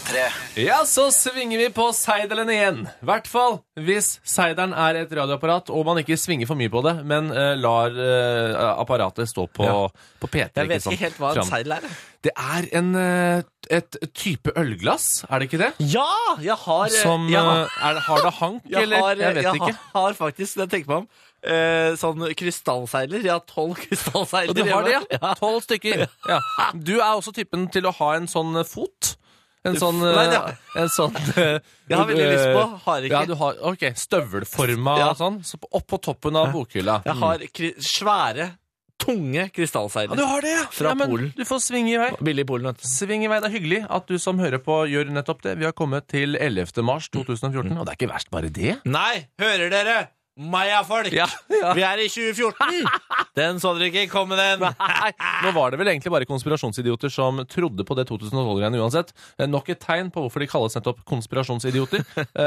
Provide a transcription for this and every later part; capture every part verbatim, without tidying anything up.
P3. Ja, så svinger vi på seidelen igjen. I hvert fall hvis seidelen er et radioapparat, og man ikke svinger for mye på det, men uh, lar uh, apparatet stå på, ja. på P tre. Jeg vet ikke, ikke helt hva en seidel er. Det er en, uh, et type ølglass, er det ikke det? Ja, jeg har... Som, jeg har, uh, er, har det hank, jeg eller? Har, jeg vet jeg ikke. Jeg har faktisk, det tenker meg om, Uh, sånn krystallseiler. Jeg har tolv krystallseiler. Og du har det, ja? Tolv stykker. Ja. Du er også typen til å ha en sånn fot. En sånn, Nei, ja. en sånn Jeg har veldig lyst på, har ikke. Ja, du har, ok, støvelforma ja. Sånn, så opp på toppen av bokhylla. Jeg har kri- svære, tunge krystallseiler. Ja, du har det, ja. Fra ja, men Polen. Du får svinge i vei. Billig i Polen. Sving i vei, det er hyggelig at du som hører på gjør nettopp det. Vi har kommet til ellevte mars to tusen og fjorten, og det er ikke verst bare det. Nei, hører dere? Maja-folk! Ja, ja. Vi er i tjue fjorten! Den så dere ikke komme, den! Nei, nå var det vel egentlig bare konspirasjonsidioter som trodde på det to tusen og tolv-greiene uansett. Nok et tegn på hvorfor de kalles nettopp konspirasjonsidioter.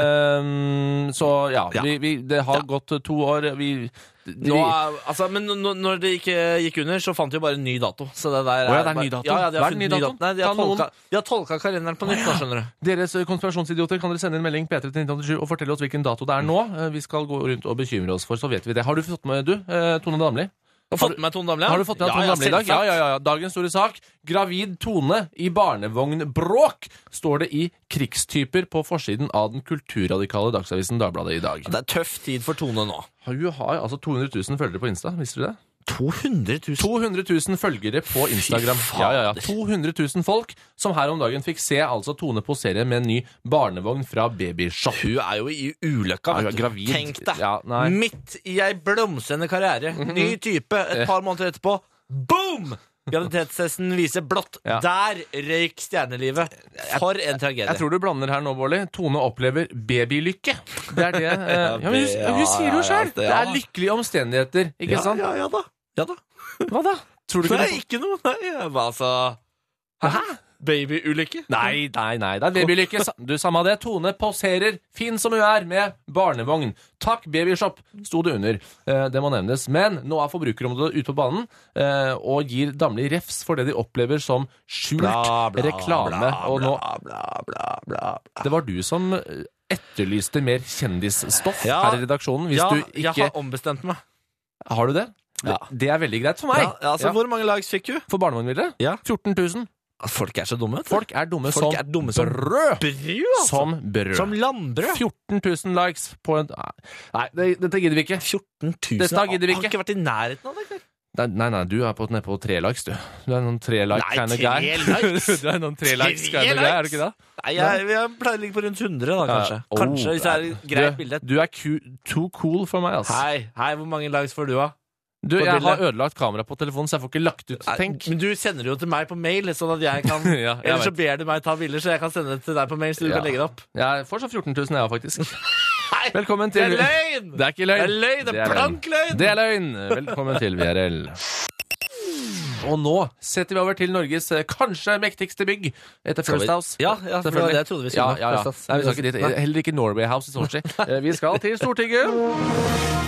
um, så ja, ja. Vi, vi, det har ja. gått to år. Vi... De, nå, altså, men nå, når det ikke gikk under, så fant de jo bare en ny dato. Så det der er, oh, ja, det er ny dato? Ja, ja, de har Hva er ny dato? dato? Nei, de har tolka, de har tolka kalenderen på nytt, ah, ja. skjønner du. Deres konspirasjonsidioter kan dere sende en melding P tre til nitten åttisju og fortelle oss hvilken dato det er nå. Vi skal gå rundt og bekymre oss for, så vet vi det. Har du fått med, du, Tone Damli? Har, fått med Tone Damli? Har du fått med ja, Tone Damli i dag? Ja, ja, ja. Dagens store sak. Gravid Tone i barnevognbråk, står det i krigstyper på forsiden av den kulturradikale dagsavisen Dagbladet i dag. Det er tøff tid for Tone nå. Hun har altså to hundre tusen følgere på Insta, visste du det? to hundre tusen? to hundre tusen følgere på Instagram. Ja, ja, ja. to hundre tusen folk som her om dagen fikk se altså Tone posere med en ny barnevogn fra Babyshop. Hun er jo i ulykka. Ja, hun er gravid. Tenk deg, ja, midt i ei blomstrende karriere, ny type, et par måneder etterpå, boom! Graviditetstesten viser blått. Ja. Der røyk stjernelivet. For en tragedie. Jeg tror du blander her nå, Bårli. Tone opplever babylykke. Det er det. Eh, ja, men hun, hun sier det jo selv. Det er lykkelige omstendigheter, ikke ja, sant? Ja, ja da. Ja da. Hva da? Tror du ikke Nei, det? Ikke noe. Nei, hva altså... Hæ? Babyulykke? Nei, nei, nei, det er babylykke. Du, samme det. Tone poserer, fin som hun er, med barnevogn. Takk, Babyshop, sto det under. Eh, det må nevnes. Men nå er Forbrukerområdet ute på banen eh, og gir Damli refs for det de opplever som skjult bla, bla, reklame. Bla, og nå, bla, bla, bla, bla. Det var du som etterlyste mer kjendisstoff ja, her i redaksjonen. Hvis ja, du ikke... jeg har ombestemt meg. Har du det? Ja. Det er veldig greit for meg. Ja, altså, ja. Hvor mange likes fikk du? For barnevognbildet? Ja. fjorten tusen. Folk er så dumme. Folk er dumme, Folk som, er dumme som brød. Brød, altså. Som brød. Som landbrød. fjorten tusen likes på en... Nei, det, dette gidder vi ikke. fjorten tusen? Dette gidder vi ikke. Har ikke vært i nærheten av det? Nei, nei, nei, du er på, nede på tre likes, du. Du er noen tre like nei, kind of tre guy. likes? Du er noen tre likes kind of guy, er du ikke det? Nei, jeg, jeg pleier å ligge på rundt hundre da, kanskje. Ja. Oh, kanskje, hvis det er et greit bilde. Du er ku, too cool for meg, altså. Hei, hei, hvor mange likes får du da? Du, jeg har ødelagt kamera på telefonen, så jeg får ikke lagt ut. Tenk. Men du sender det jo til meg på mail, sånn at jeg kan ja, jeg Eller så vet. ber du meg ta bilder, så jeg kan sende det til deg på mail, så du ja. kan legge det opp. Jeg får så fjorten tusen, jeg faktisk. Nei, velkommen til... det er løgn! Det er ikke løgn. Det er løgn, det er blank løgn. Det er løgn. Velkommen til V R L. Og nå setter vi over til Norges kanskje mektigste bygg etter First House. Ja, ja, for det trodde vi skulle. Ja, ja, ja. Nei, vi skal ikke dit. Heller ikke Norway House i Sochi. Vi skal til Stortinget.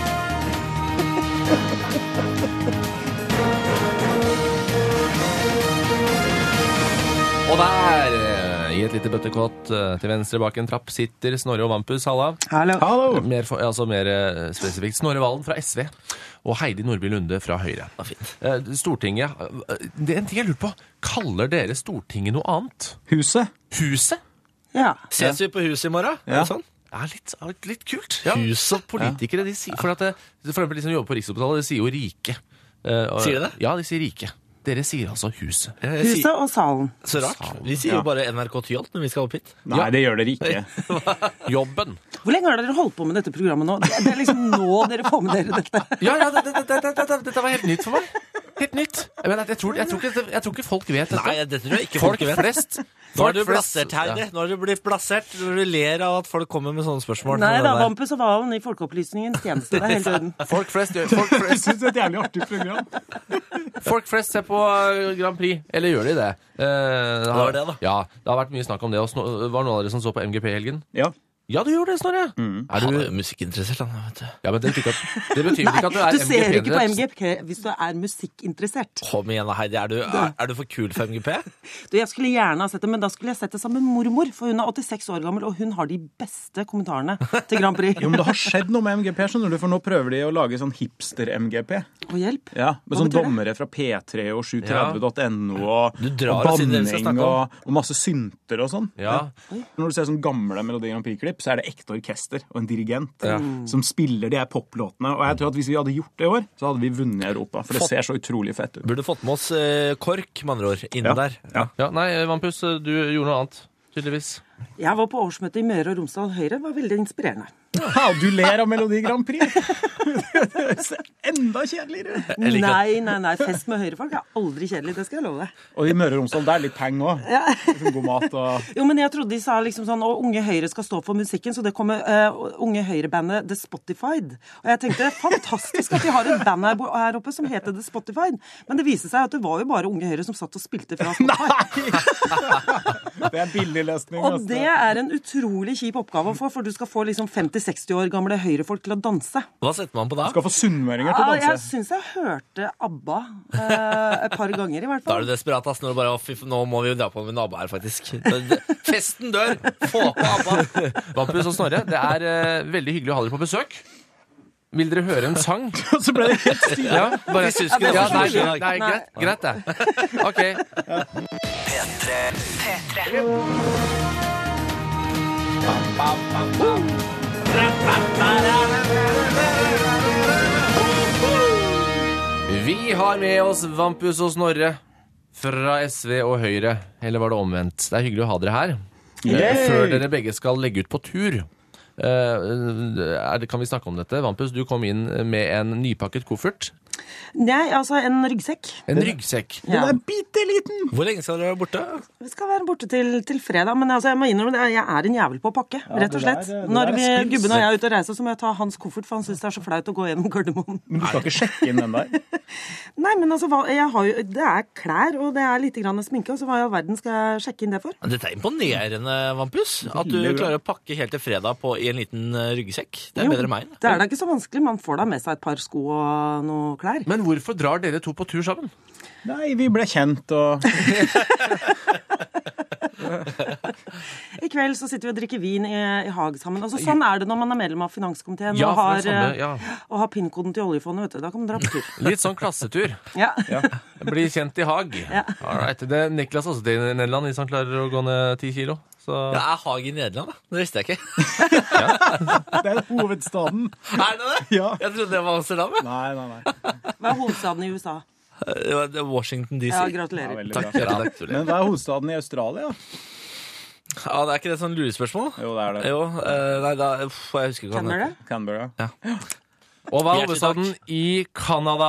Og der, i et lite bøttekott til venstre bak en trapp, sitter Snorre og Vampus. Halla. Hallo. Hallo. Mer, altså mer spesifikt Snorre Valen fra S V og Heidi Nordby Lunde fra Høyre. Ja, fint. Stortinget, det er en ting jeg lurer på. Kaller dere Stortinget noe annet? Huset. Huset? Ja. Ses vi på huset i morgen? Ja. Er det sånn? Det er litt, litt kult. Ja. Huset. Politikere, de sier, for, at det, for eksempel de som jobber på Rikshospitalet, de sier jo rike. Og, sier de det? Ja, de sier rike. Dere sier altså huset. Huset og salen. Så rart. Vi sier jo bare N R K Tyholt når vi skal opp hit. Nei, det gjør dere ikke. Jobben. Hvor lenge har dere holdt på med dette programmet nå? Det er liksom nå dere får med dere dette. Ja, ja, det, det, det, det, det, dette var helt nytt for meg. Helt nytt. Men jeg, jeg, tror, jeg, tror ikke, jeg tror ikke folk vet dette. Nei, dette tror jeg ikke folk folk vet. Flest. Nå har du plassert, Heidi. Nå har du blitt plassert. Du ler av at folk kommer med sånne spørsmål. Nei da, Vampus og Valen i Folkeopplysningens tjeneste. Det er helt øden. Folk flest, folk flest. Jeg synes det er et jævlig artig program. Folk flest ser på Grand Prix, eller gjør de det? Eh, det, har, det var det da. Ja, det har vært mye snakk om det. Og var det noen av dere som så på M G P i helgen? Ja. Ja, du gjør det, Snorre. Mm. Er Han du... er jo musikkinteressert, han, vet du. Ja, men det betyr ikke at, det betyr ikke at du er Du ser ikke på M M G G P hvis du er musikkinteressert. Kom igjen da, Heidi. Er du, er, er du for kul for M G P? Du, jeg skulle gjerne ha sett det, men da skulle jeg sett det sammen med mormor, for hun er åttiseks år gammel, og hun har de beste kommentarene til Grand Prix. Jo, men det har skjedd noe med M G P, skjønner du, for nå prøver de å lage sånn hipster-M G P. Og hjelp. Ja, med Hva sånn betyr det? dommere fra P tre og sju tretti punktum no og, Du drar og oss inn i det vi skal banning snakke om. og, og masse synter og sånn. Ja. Når du ser sånn gamle Melodi Grand Prix-klipp, så er det ekte orkester og en dirigent Ja. som spiller de her poplåtene. Og jeg tror at hvis vi hadde gjort det i år, så hadde vi vunnet Europa, for det Fått- ser så utrolig fett ut. Burde fått med oss eh, KORK, med andre ord, inne Ja. der. Ja. Ja, nei, Vampus, du gjorde noe annet, tydeligvis. Jeg var på årsmøte i Møre og Romsdal Høyre, var veldig inspirerende. Ja, du ler av Melodi Grand Prix! Det ser enda kjedeligere. Jeg liker Nei, nei, nei, fest med Høyre-folk er aldri kjedelig, det skal jeg love deg. Og i Møre og Romsdal, det er litt peng òg. Liksom god mat og Jo, men jeg trodde de sa liksom sånn, og Unge Høyre skal stå for musikken, så det kommer uh, Unge Høyre-bandet The Spotified. Og jeg tenkte, fantastisk at de har et band her, bo- her oppe som heter The Spotified. Men det viser seg at det var jo bare Unge Høyre som satt og spilte fra Spotify. Det er billig løsning. Og altså. det er en utrolig kjip oppgave å få, for du skal få liksom femti-seksti år gamle Høyre-folk til å danse. Hva setter man på da? Skal få sunnmøringer til Ja, å jeg danse. syns jeg hørte ABBA eh, et par ganger, i hvert Da er fall. du desperat, ass, når du bare, «Å, fy, nå må vi jo dra på med ABBA her, faktisk. Det- det- Festen dør! Få på ABBA! Vampus og Snorre, det er eh, veldig hyggelig å ha dere på besøk. Vil dere høre en sang? Og så ble det helt stille. Ja, bare... Vi syns ikke det ja, var så nei, hyggelig i nei, dag. greit, greit det. Ok. P tre. Vi har med oss Vampus og Snorre fra S V og Høyre. Eller var det omvendt? Det er hyggelig å ha dere her. Yay! Før dere begge skal legge ut på tur. Eh, er det, kan vi snakke om dette? Vampus, du kom inn med en nypakket koffert. Nei, altså en ryggsekk. En ryggsekk. Den er bitte liten! Hvor lenge skal dere være borte? Vi skal være borte til, til fredag, men altså, jeg må innrømme det, jeg er en jævel på å pakke, rett og det slett. der- det Når der er vi, skills. gubben og jeg er ute og reiser, så må jeg ta hans koffert, for han synes det er så flaut å gå gjennom Gardermoen. Men du skal ikke sjekke inn den der? Nei, men altså, hva, jeg har jo, det er klær, og det er litt grann sminke, og så hva i all verden skal jeg sjekke inn det for? Dette er imponerende, Vampus. At du Veldig bra. klarer å pakke helt til fredag på, i en liten eh, ryggsekk. Det er Jo, bedre enn meg. Det er da ikke så vanskelig, man får da med seg et par sko og noe klær. Men hvorfor drar dere to på tur sammen? Nei, vi ble kjent og I kveld så sitter vi og drikker vin i, i Haag sammen. Altså, sånn er det når man er medlem av finanskomiteen Ja, og for har, det samme, eh, ja. og har pin-koden til oljefondet, vet du. Da kan man dra på tur. Litt sånn klassetur. Ja. Bli kjent i Haag. Ja. All right. Det er Niklas også til Nederland, hvis han klarer å gå ned ti kilo. Så... Ja, er Haag i Nederland, da? Det visste jeg ikke. Det er hovedstaden. Er det det? Ja. Jeg trodde det var Amsterdam. jeg. Nei, nei, nei. Hva er hovedstaden i U S A? Det var- det var Washington D C. Ja, Ja, gratulerer. veldig Takk, bra. hjertelig takk. Men hva er hovedstaden i Australia? Ja, det er ikke det sånn lurespørsmål? Jo, det er det. Jo, eh, nei, da uff, jeg husker ikke hva den Canberra? heter. Canberra. Og hva er Hjertelig hovedstaden i Canada?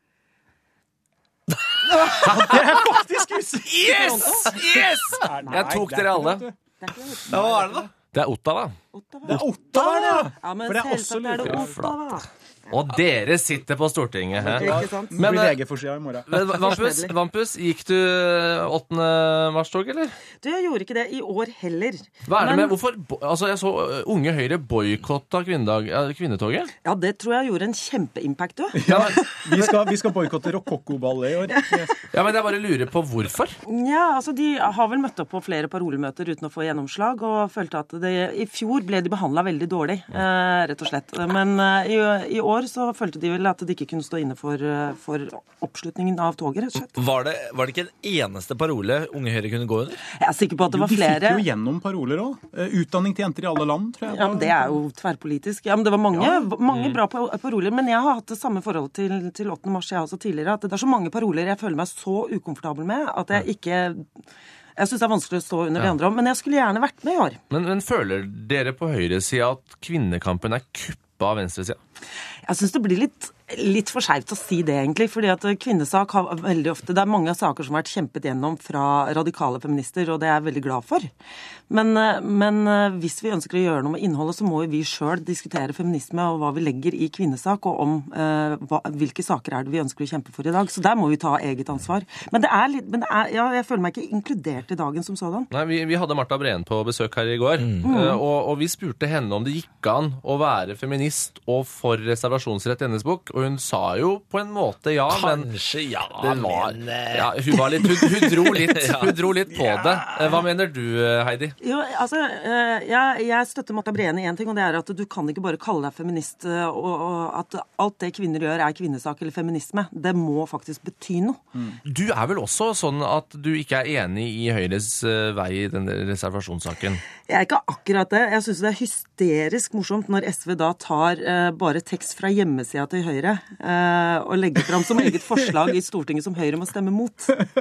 Faktisk usikker! Yes! Yes! Nei, Jeg tok det er dere ikke alle. det, vet du. Det er ikke det. Ja, hva er det, da? Det er Ottawa. Ottawa. Det er Ottawa, ja! Ja, men For det er også selvsagt er det lurt. Ottawa. Og dere sitter på Stortinget. Hæ? Ikke sant? Det Men, blir eh, V G-forsida i morgen. Men, Vampus, Vampus, gikk du åttende mars-tog, eller? Du, jeg gjorde ikke det i år heller. Hva er det Men- med, hvorfor, bo- altså Jeg så uh, Unge Høyre boikotta kvinnedag, uh, kvinnetoget. Ja, det tror jeg gjorde en kjempeimpact, du. Ja, vi skal, vi skal boikotte rokokkoballet i år. Ja, men jeg bare lurer på hvorfor. Ja, altså De har vel møtt opp på flere parolemøter uten å få gjennomslag, og følte at det, i fjor ble de behandla veldig dårlig, eh, rett og slett. Men eh, i, i år så følte de vel at de ikke kunne stå inne for, eh, for oppslutningen av toget, rett og slett. Var det, var det ikke en eneste parole Unge Høyre kunne gå under? Jeg er sikker på at det var De fikk flere. jo gjennom paroler òg. Utdanning til jenter i alle land, tror jeg. Ja, men Det er jo tverrpolitisk. Ja, men Det var mange, mange bra pa- paroler. Men jeg har hatt det samme forholdet til, til åttende mars jeg også tidligere. At det er så mange paroler jeg føler meg så ukomfortabel med at jeg ikke Jeg syns det er vanskelig å stå under de andre om. Men jeg skulle gjerne vært med i år. Men, men føler dere på høyresida at kvinnekampen er kuppa av venstresida? Jeg syns det blir litt Litt for skjevt å si det, egentlig, fordi at kvinnesak har veldig ofte, det er mange saker som har vært kjempet gjennom fra radikale feminister, og det er jeg veldig glad for. Men, men hvis vi ønsker å gjøre noe med innholdet, så må vi selv diskutere feminisme og hva vi legger i kvinnesak, og om uh, hva, hvilke saker er det vi ønsker å kjempe for i dag. Så der må vi ta eget ansvar. Men det er litt, men det er, ja, jeg føler meg ikke inkludert i dagen som sådan. Nei, vi, vi hadde Martha Breen på besøk her i går, mm. uh, og, og vi spurte henne om det gikk an å være feminist og for reservasjonsrett i hennes bok, og hun sa jo på en måte ja, Kanskje men ja, det var, men ja, hun var litt, hun, hun dro litt, hun dro litt på det. Hva mener du, Heidi? Jo, altså, jeg, jeg støtter Martha Breen i en ting, og det er at du kan ikke bare kalle deg feminist, og, og at alt det kvinner gjør er kvinnesak eller feminisme. Det må faktisk bety noe. Mm. Du er vel også sånn at du ikke er enig i Høyres vei i den reservasjonssaken? Jeg er ikke akkurat det. Jeg synes det er hysterisk morsomt når S V da tar uh, bare tekst fra hjemmesida til Høyre uh, og legger fram som eget forslag i Stortinget som Høyre må stemme mot.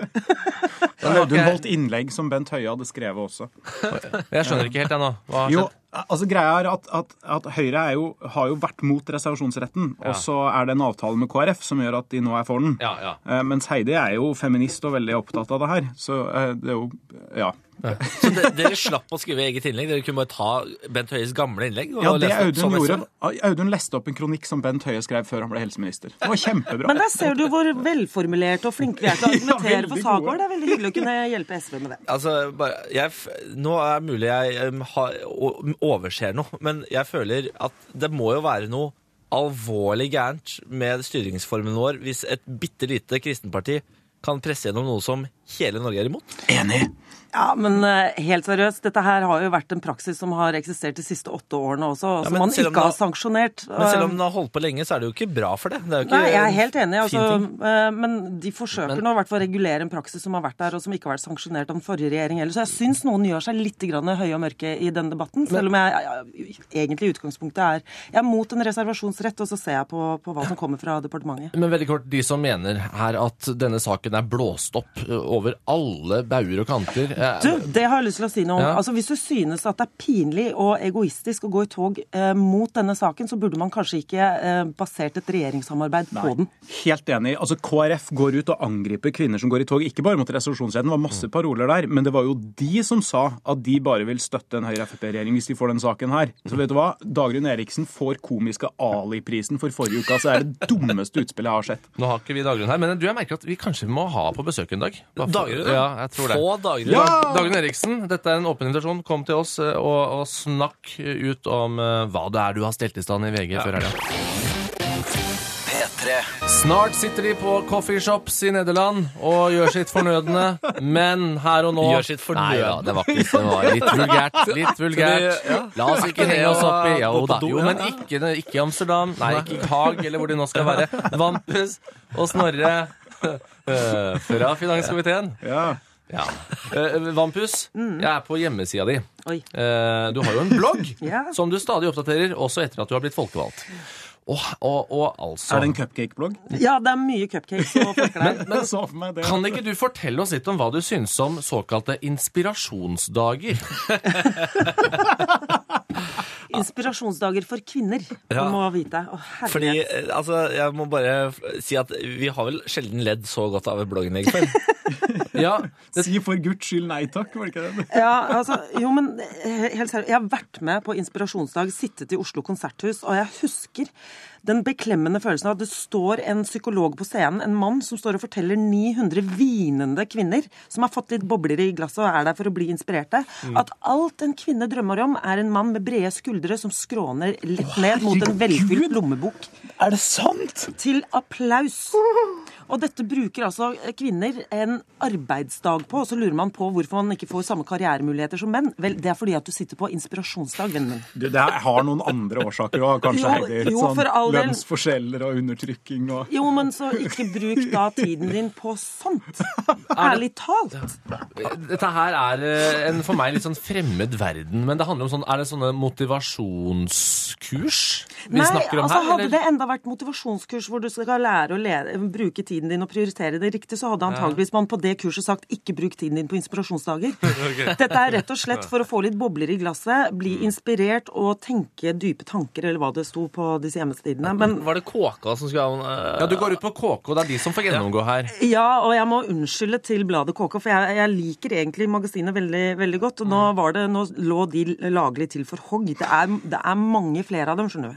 Hun holdt innlegg som Bent Høie hadde skrevet også. Jeg skjønner ikke helt ennå. Hva har jo, skjedd? altså greia er at, at, at Høyre er jo, har jo vært mot reservasjonsretten, ja. Og så er det en avtale med K R F som gjør at de nå er for den. Ja, ja. Uh, mens Heidi er jo feminist og veldig opptatt av det her. Så uh, det er jo, ja. Ja. Så de, dere slapp å skrive eget innlegg? Dere kunne bare ta Bent Høies gamle innlegg? Og ja, det lese Audun sånn gjorde. Audun leste opp en kronikk som Bent Høie skrev før han ble helseminister. Det var kjempebra. Men der ser du hvor velformulert og flink vi er til å argumentere for saker. Det er veldig hyggelig å kunne hjelpe S V med det. Altså, bare, jeg, nå er det mulig jeg um, har, overser noe, men jeg føler at det må jo være noe alvorlig gærent med styringsformen vår hvis et bitte lite kristenparti kan presse gjennom noe som hele Norge er imot. Enig. Ja, men uh, helt seriøst, dette her har jo vært en praksis som har eksistert de siste åtte årene også, og ja, som man ikke har sanksjonert. Men selv om den har holdt på lenge, så er det jo ikke bra for det. Det er jo ikke Nei, jeg er helt enig, altså, uh, men de forsøker men, nå i hvert fall å regulere en praksis som har vært der, og som ikke har vært sanksjonert av den forrige regjering heller. Så jeg syns noen gjør seg litt grann høye og mørke i denne debatten, selv om jeg, jeg egentlig i utgangspunktet er jeg er mot en reservasjonsrett, og så ser jeg på, på hva som kommer fra departementet. Men veldig kort, de som mener her at denne saken er blåst opp over alle bauger og kanter. Du, det har jeg lyst til å si noe om. Ja. Altså, hvis du synes at det er pinlig og egoistisk å gå i tog eh, mot denne saken, så burde man kanskje ikke eh, basert et regjeringssamarbeid Nei. på den. Helt enig. Altså, K R F går ut og angriper kvinner som går i tog, ikke bare mot reservasjonsretten, det var masse paroler der, men det var jo de som sa at de bare vil støtte en Høyre-F P P-regjering hvis de får den saken her. Så vet du hva? Dagrun Eriksen får komiske Ali-prisen for forrige uka, så er det dummeste utspillet jeg har sett. Nå har ikke vi Dagrun her, men du, jeg merker at vi kanskje må ha på besøk en dag. Dagrun? Ja, jeg tror det. Få Dagrun. Ja! Dagrun Eriksen, dette er en åpen invitasjon. Kom til oss og, og snakk ut om uh, hva det er du har stelt i stand i V G ja. før helga. P tre. Snart sitter de på coffeeshops i Nederland og gjør sitt fornødne, men her og nå Gjør sitt fornødne? Nei, ja, det var ikke det var litt vulgært. Litt vulgært. Ja. La oss ikke henge oss opp i Jo da. Jo, men ikke, ikke i Amsterdam. Nei, ikke i Haag, eller hvor de nå skal være. Vampus og Snorre fra Finanskomiteen. Ja. Ja. Uh, Vampus, mm. jeg er på hjemmesida di. Oi. Uh, du har jo en blogg ja. som du stadig oppdaterer, også etter at du har blitt folkevalgt. Og, og, og altså... Er det en cupcake-blogg? Ja, det er mye cupcakes og folkeklær. Men, men kan ikke du fortelle oss litt om hva du synes om såkalte inspirasjonsdager? Inspirasjonsdager for kvinner, ja. Du må vite. Å, Fordi, altså, jeg må bare si at vi har vel sjelden ledd så godt av et blogginnlegg før. Ja, det... Si for Guds skyld nei takk, var det ikke det? Ja, altså, jo, men helt seriøst, jeg har vært med på inspirasjonsdag, sittet i Oslo Konserthus, og jeg husker den beklemmende følelsen av at det står en psykolog på scenen, en mann som står og forteller ni hundre vinende kvinner, som har fått litt bobler i glasset og er der for å bli inspirerte, mm. at alt en kvinne drømmer om er en mann med brede skuldre som skråner litt ned mot en velfylt lommebok. Er det sant? Til applaus. Og dette bruker altså kvinner en arbeidsdag på, og så lurer man på hvorfor man ikke får samme karrieremuligheter som menn. Vel, det er fordi at du sitter på inspirasjonsdag, vennen min. Det, det har noen andre årsaker også, kanskje, jo, Heidi. Litt jo, sånn lønnsforskjeller og undertrykking og... Jo, men så ikke bruk da tiden din på sånt. Ærlig talt. Dette her er en for meg litt sånn fremmed verden, men det handler om sånn, er det sånne motivasjonskurs vi Nei, snakker om altså, her? Hadde eller? det enda hadde vært motivasjonskurs hvor du skal lære å lede, bruke tiden din og prioritere det riktig, så hadde antageligvis man på det kurset sagt ikke bruk tiden din på inspirasjonsdager. Okay. Dette er rett og slett for å få litt bobler i glasset, bli inspirert og tenke dype tanker, eller hva det sto på disse hjemmesidene. Men var det K K som skulle ha uh... Ja, du går ut på K K, det er de som får gjennomgå her. Ja, og jeg må unnskylde til bladet K K, for jeg, jeg liker egentlig magasinet veldig, veldig godt, og nå, var det, nå lå de laglig til for hogg. Det er, det er mange flere av dem, skjønner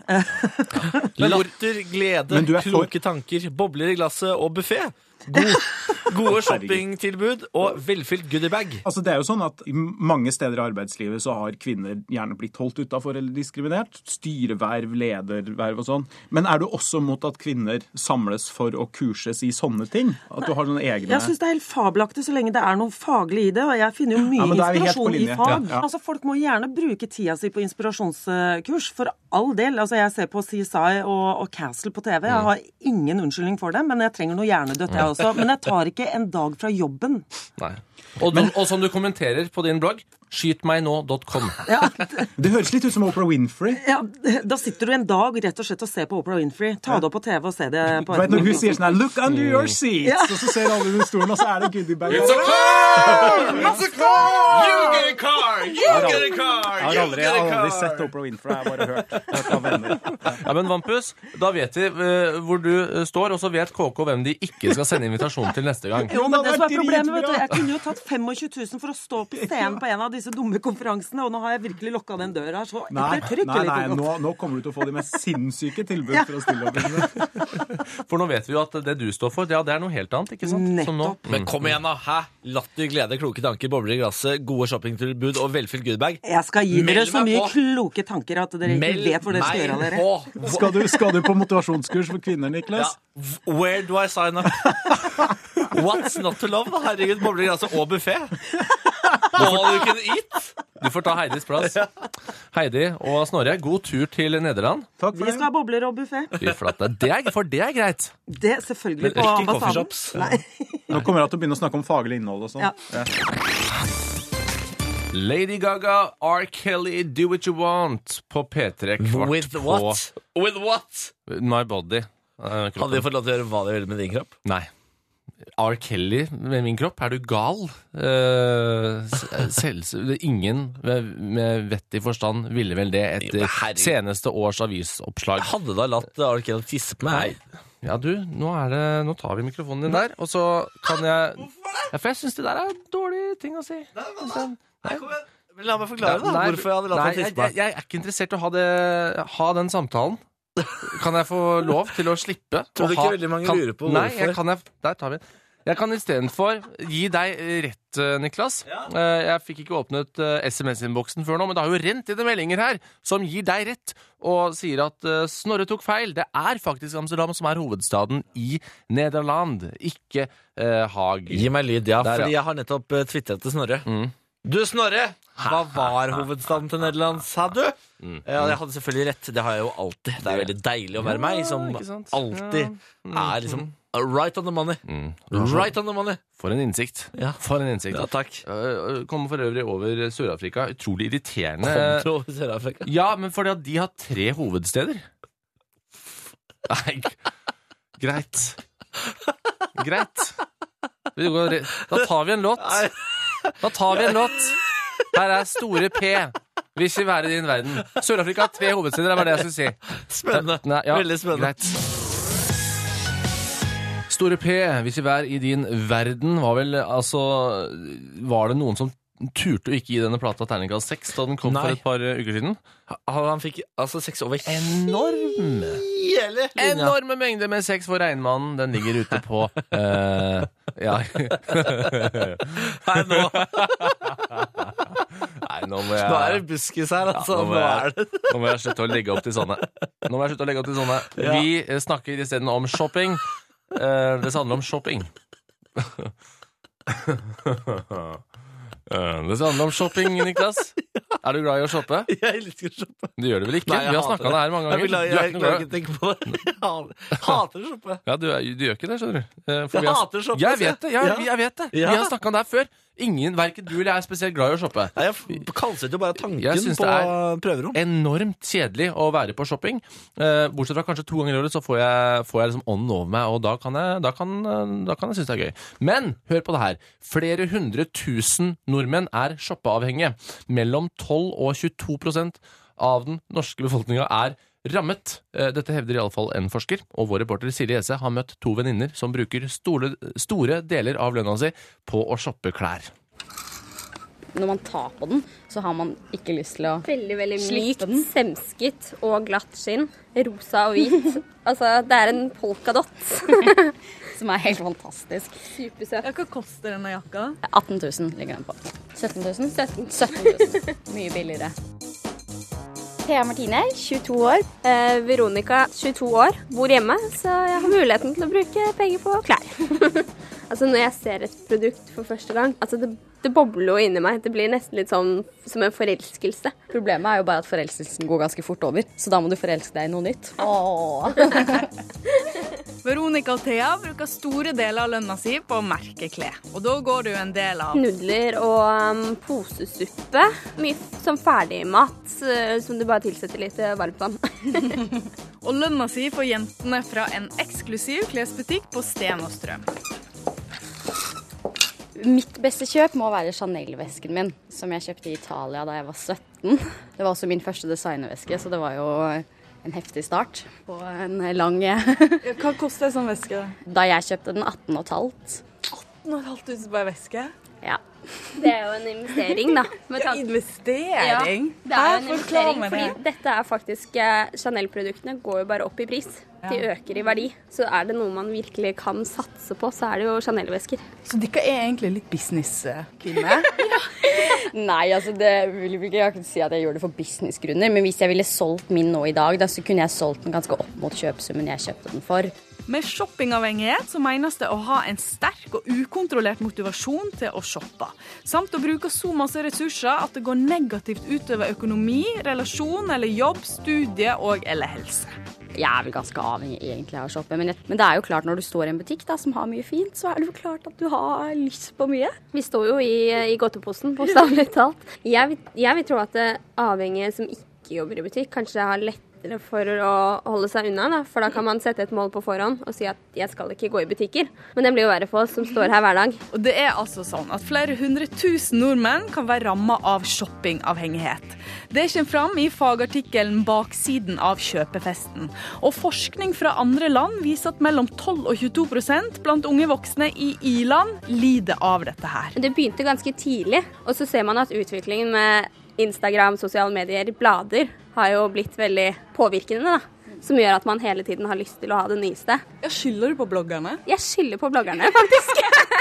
du. Latter, glede, kloke tanker, bobler i glasset og buffet. God, gode shoppingtilbud og velfylt goodiebag. Altså det er jo sånn at i mange steder i arbeidslivet så har kvinner gjerne blitt holdt utenfor eller diskriminert. Styreverv, lederverv og sånn. Men er du også mot at kvinner samles for å kurses i sånne ting? At du har sånne egne... Jeg synes det er helt fabelaktig så lenge det er noe faglig i det, og jeg finner jo mye ja, inspirasjon i fag. Ja, ja. Altså folk må gjerne bruke tida si på inspirasjonskurs, for all del. Altså jeg ser på C S I og, og Castle på T V. Jeg har ingen unnskyldning for det, men jeg trenger noe hjernedødt jeg også. Men jeg tar ikke en dag fra jobben. Nei. Og, men, og som du kommenterer på din blogg, skytmegno punktum com. Ja. Det høres litt ut som Oprah Winfrey. Ja, da sitter du en dag rett og slett og ser på Oprah Winfrey. Ta det opp på T V og se det på... Vet du, hun sier sånn her, look under your seats, ja. Og så ser alle under stolen, og så er det goodiebag. It's a car! It's a car! You get a car! You get a car! Jeg har aldri, jeg har aldri sett Oprah Winfrey, jeg har bare hørt, hørt av venner. Ja, men Vampus, da vet vi uh, hvor du uh, står, og så vet K K hvem de ikke skal sende invitasjon til neste gang. Jo, men det som er problemet, vet du, jeg kunne jo tatt tjuefem tusen for å stå på scenen på en av disse dumme konferansene, og nå har jeg virkelig lukket den døra her, så nei, jeg nei, nei, nå, nå kommer du til å få de mest sinnssyke tilbud ja. For å stille opp. For nå vet vi jo at det du står for, ja, det er noe helt annet, ikke sant? Nettopp. Men kom igjen da, hæ? Latter, glede, kloke tanker, bobler i glasset, gode shoppingtilbud og velfylt goodiebag. Jeg skal gi dere så mye kloke tanker at dere ikke vet hvor dere skal gjøre av dere. Skal du, skal du på motivasjonskurs for kvinner, Niklas? Ja. Where do I sign up? What's not to love, da? Herregud, bobler i glasset og buffet. All you can eat. Du får ta Heidis plass. Heidi og Snorre, god tur til Nederland. Takk for Vi skal ha bobler og buffet. Fy flate, det er, for det er greit. Det selvfølgelig på ikke ambassaden. Nei. Nå kommer jeg til å begynne å snakke om faglig innhold og sånn. Ja. Ja. Lady Gaga, R. Kelly, Do What You Want på P tre kvart With what? på With what? My Body. Uh, Hadde de fått lov til å gjøre hva de ville med din kropp? Nei. R. Kelly med min kropp, er du gal? Uh, selv, ingen med, med vett i forstand ville vel det etter seneste års avisoppslag. Jeg hadde da latt R. Kelly tisse på meg. Ja, du, nå, er det, nå tar vi mikrofonen din der, og så kan jeg... Ja, for jeg synes det der er dårlige ting å si. Nei, nei, nei. Kom igjen. La meg forklare da, nei, hvorfor jeg hadde latt nei, han tisse på meg. Jeg, jeg er ikke interessert i å ha, det, ha den samtalen. Kan jeg få lov til å slippe? Tror du ikke ha, veldig mange kan, lurer på nei, hvorfor? Jeg kan jeg, der tar vi den. Jeg kan i stedet for gi deg rett, Niklas. Ja. Jeg fikk ikke åpnet S M S-innboksen før nå, men det har jo rent i det meldinger her som gir deg rett og sier at Snorre tok feil. Det er faktisk Amsterdam som er hovedstaden i Nederland, ikke uh, Haag. Gi meg lyd, ja, Der, fordi ja. jeg har nettopp twittret til Snorre. Mm. Du, Snorre, hva var hovedstaden til Nederland, sa du? Mm. Ja, jeg hadde selvfølgelig rett. Det har jeg jo alltid. Det er veldig deilig å være meg, som alltid ja. mm. er liksom right on the money. Mm. Right on the money. For en innsikt. Ja. For en innsikt. Ja, takk. Uh, Kommer for øvrig over Sør-Afrika. Utrolig irriterende. Kom til Sør-Afrika. Ja, men fordi at de har tre hovedsteder. Nei, greit. Greit. Da tar vi en låt. Da tar vi en låt. Her er Store P. Vil ikke være i din verden. Sør-Afrika har tre hovedsteder, det var det jeg skulle si. Spennende. Nei, ja, veldig spennende. Greit. Store P, vil ikke være i din verden, var vel, altså, var det noen som turte å ikke gi denne plata terningkast seks da den kom Nei. for et par uker siden? Han fikk altså seks over Enorme! hele linja. Enorme mengder med sex for regnmannen. Den ligger ute på uh, ja. Nei, nå Nei, nå må jeg Nå er det buskis her, altså. Ja, nå, må nå, jeg, er det. nå må jeg slutte å legge opp til sånne. Nå må jeg slutte å legge opp til sånne. Ja. Vi eh, snakker i stedet om shopping. Uh, det handler om shopping. Uh, det handler om shopping, Niklas. Er du glad i å shoppe? Jeg elsker å shoppe. Du gjør det vel ikke? Nei, Vi har snakket om det her mange ganger. Jeg, vil, jeg, Du er jeg, ikke jeg noe klarer glad. ikke å tenke på det. Jeg hater, hater å shoppe. Ja, du, er- du gjør ikke det, skjønner du. Uh, for Jeg vi har- hater å shoppe, Jeg vet det, jeg, Ja. jeg vet det. Ja. Vi har snakket om det her før. Ingen, hverken du eller jeg er spesielt glad i å shoppe. Nei, jeg kalser jo bare tanken Jeg synes på det er prøverom. Enormt kjedelig å være på shopping. Eh, bortsett fra kanskje to ganger i året så får jeg, får jeg liksom ånden over meg, og da kan jeg, da kan, da kan jeg synes det er gøy. Men, hør på det her. Flere hundre tusen nordmenn er shoppeavhengige. Mellom tolv og tjueto prosent av den norske befolkninga er rammet. Dette hevder i alle fall en forsker, og vår reporter Silje Ese har møtt to venninner som bruker store, store deler av lønna si på å shoppe klær. Når man tar på den, så har man ikke lyst til å Veldig, veldig slippe mykt, den. semsket og glatt skinn. Rosa og hvit. Altså, det er en polkadott. Som er helt fantastisk. Supersøt. Ja, hva koster denne jakka? atten tusen ligger den på. sytten tusen? sytten tusen. Mye billigere. Thea Martine, tjueto år. Eh, Veronica, tjueto år. Bor hjemme, så jeg har muligheten til å bruke penger på klær. Altså, når jeg ser et produkt for første gang, altså det, det bobler jo inni meg. Det blir nesten litt sånn som en forelskelse. Problemet er jo bare at forelskelsen går ganske fort over, så da må du forelske deg i noe nytt. Åh. Veronica og Thea bruker store deler av lønna si på merkeklær. Og da går det jo en del av Nudler og um, posesuppe. Mye som ferdigmat, uh, som du bare tilsetter litt uh, varmt vann. Og lønna si får jentene fra en eksklusiv klesbutikk på Sten og Strøm. Mitt beste kjøp må være Chanel-vesken min, som jeg kjøpte i Italia da jeg var sytten. Det var også min første designerveske, så det var jo en heftig start på en lang... Hva koster en sånn veske? Da jeg kjøpte den atten og et halvt. atten og et halvt tusen på en veske? Ja. Det er jo en investering, da. Ja, investering? Ja, det er jo en Hæ, forklar investering, meg fordi det. dette er faktisk eh, Chanel-produktene går jo bare opp i pris. De øker i verdi. Så er det noe man virkelig kan satse på, så er det jo Chanel-vesker. Så dere er egentlig litt businesskvinne? Nei, altså det vil jeg ikke, jeg kan ikke si at jeg gjør det for businessgrunner, men hvis jeg ville solgt min nå i dag, da, så kunne jeg solgt den ganske opp mot kjøpsummen jeg kjøpte den for. Med shoppingavhengighet så menes det å ha en sterk og ukontrollert motivasjon til å shoppe, samt å bruke så masse ressurser at det går negativt utover økonomi, relasjon eller jobb, studie og eller helse. Jeg er vel ganske avhengig egentlig av å shoppe, men, jeg, men det er jo klart når du står i en butikk da, som har mye fint, så er det jo klart at du har lyst på mye. Vi står jo i, i godteposen, bokstavelig talt. Jeg, vil- jeg vil tro at det avhengige som ikke jobber i butikk, kanskje har lettere for å holde seg unna, da. For da kan man sette et mål på forhånd og si at jeg skal ikke gå i butikker. Men det blir jo verre for oss som står her hver dag. Og det er altså sånn at flere hundre tusen nordmenn kan være rammet av shoppingavhengighet. Det kommer fram i fagartikkelen Baksiden av kjøpefesten. Og forskning fra andre land viser at mellom tolv og tjueto prosent blant unge voksne i i-land lider av dette her. Det begynte ganske tidlig, og så ser man at utviklingen med Instagram, sosiale medier, blader har jo blitt veldig påvirkende, da. Som gjør at man hele tiden har lyst til å ha det nyeste. Ja, skylder du på bloggerne? Jeg skylder på bloggerne, faktisk.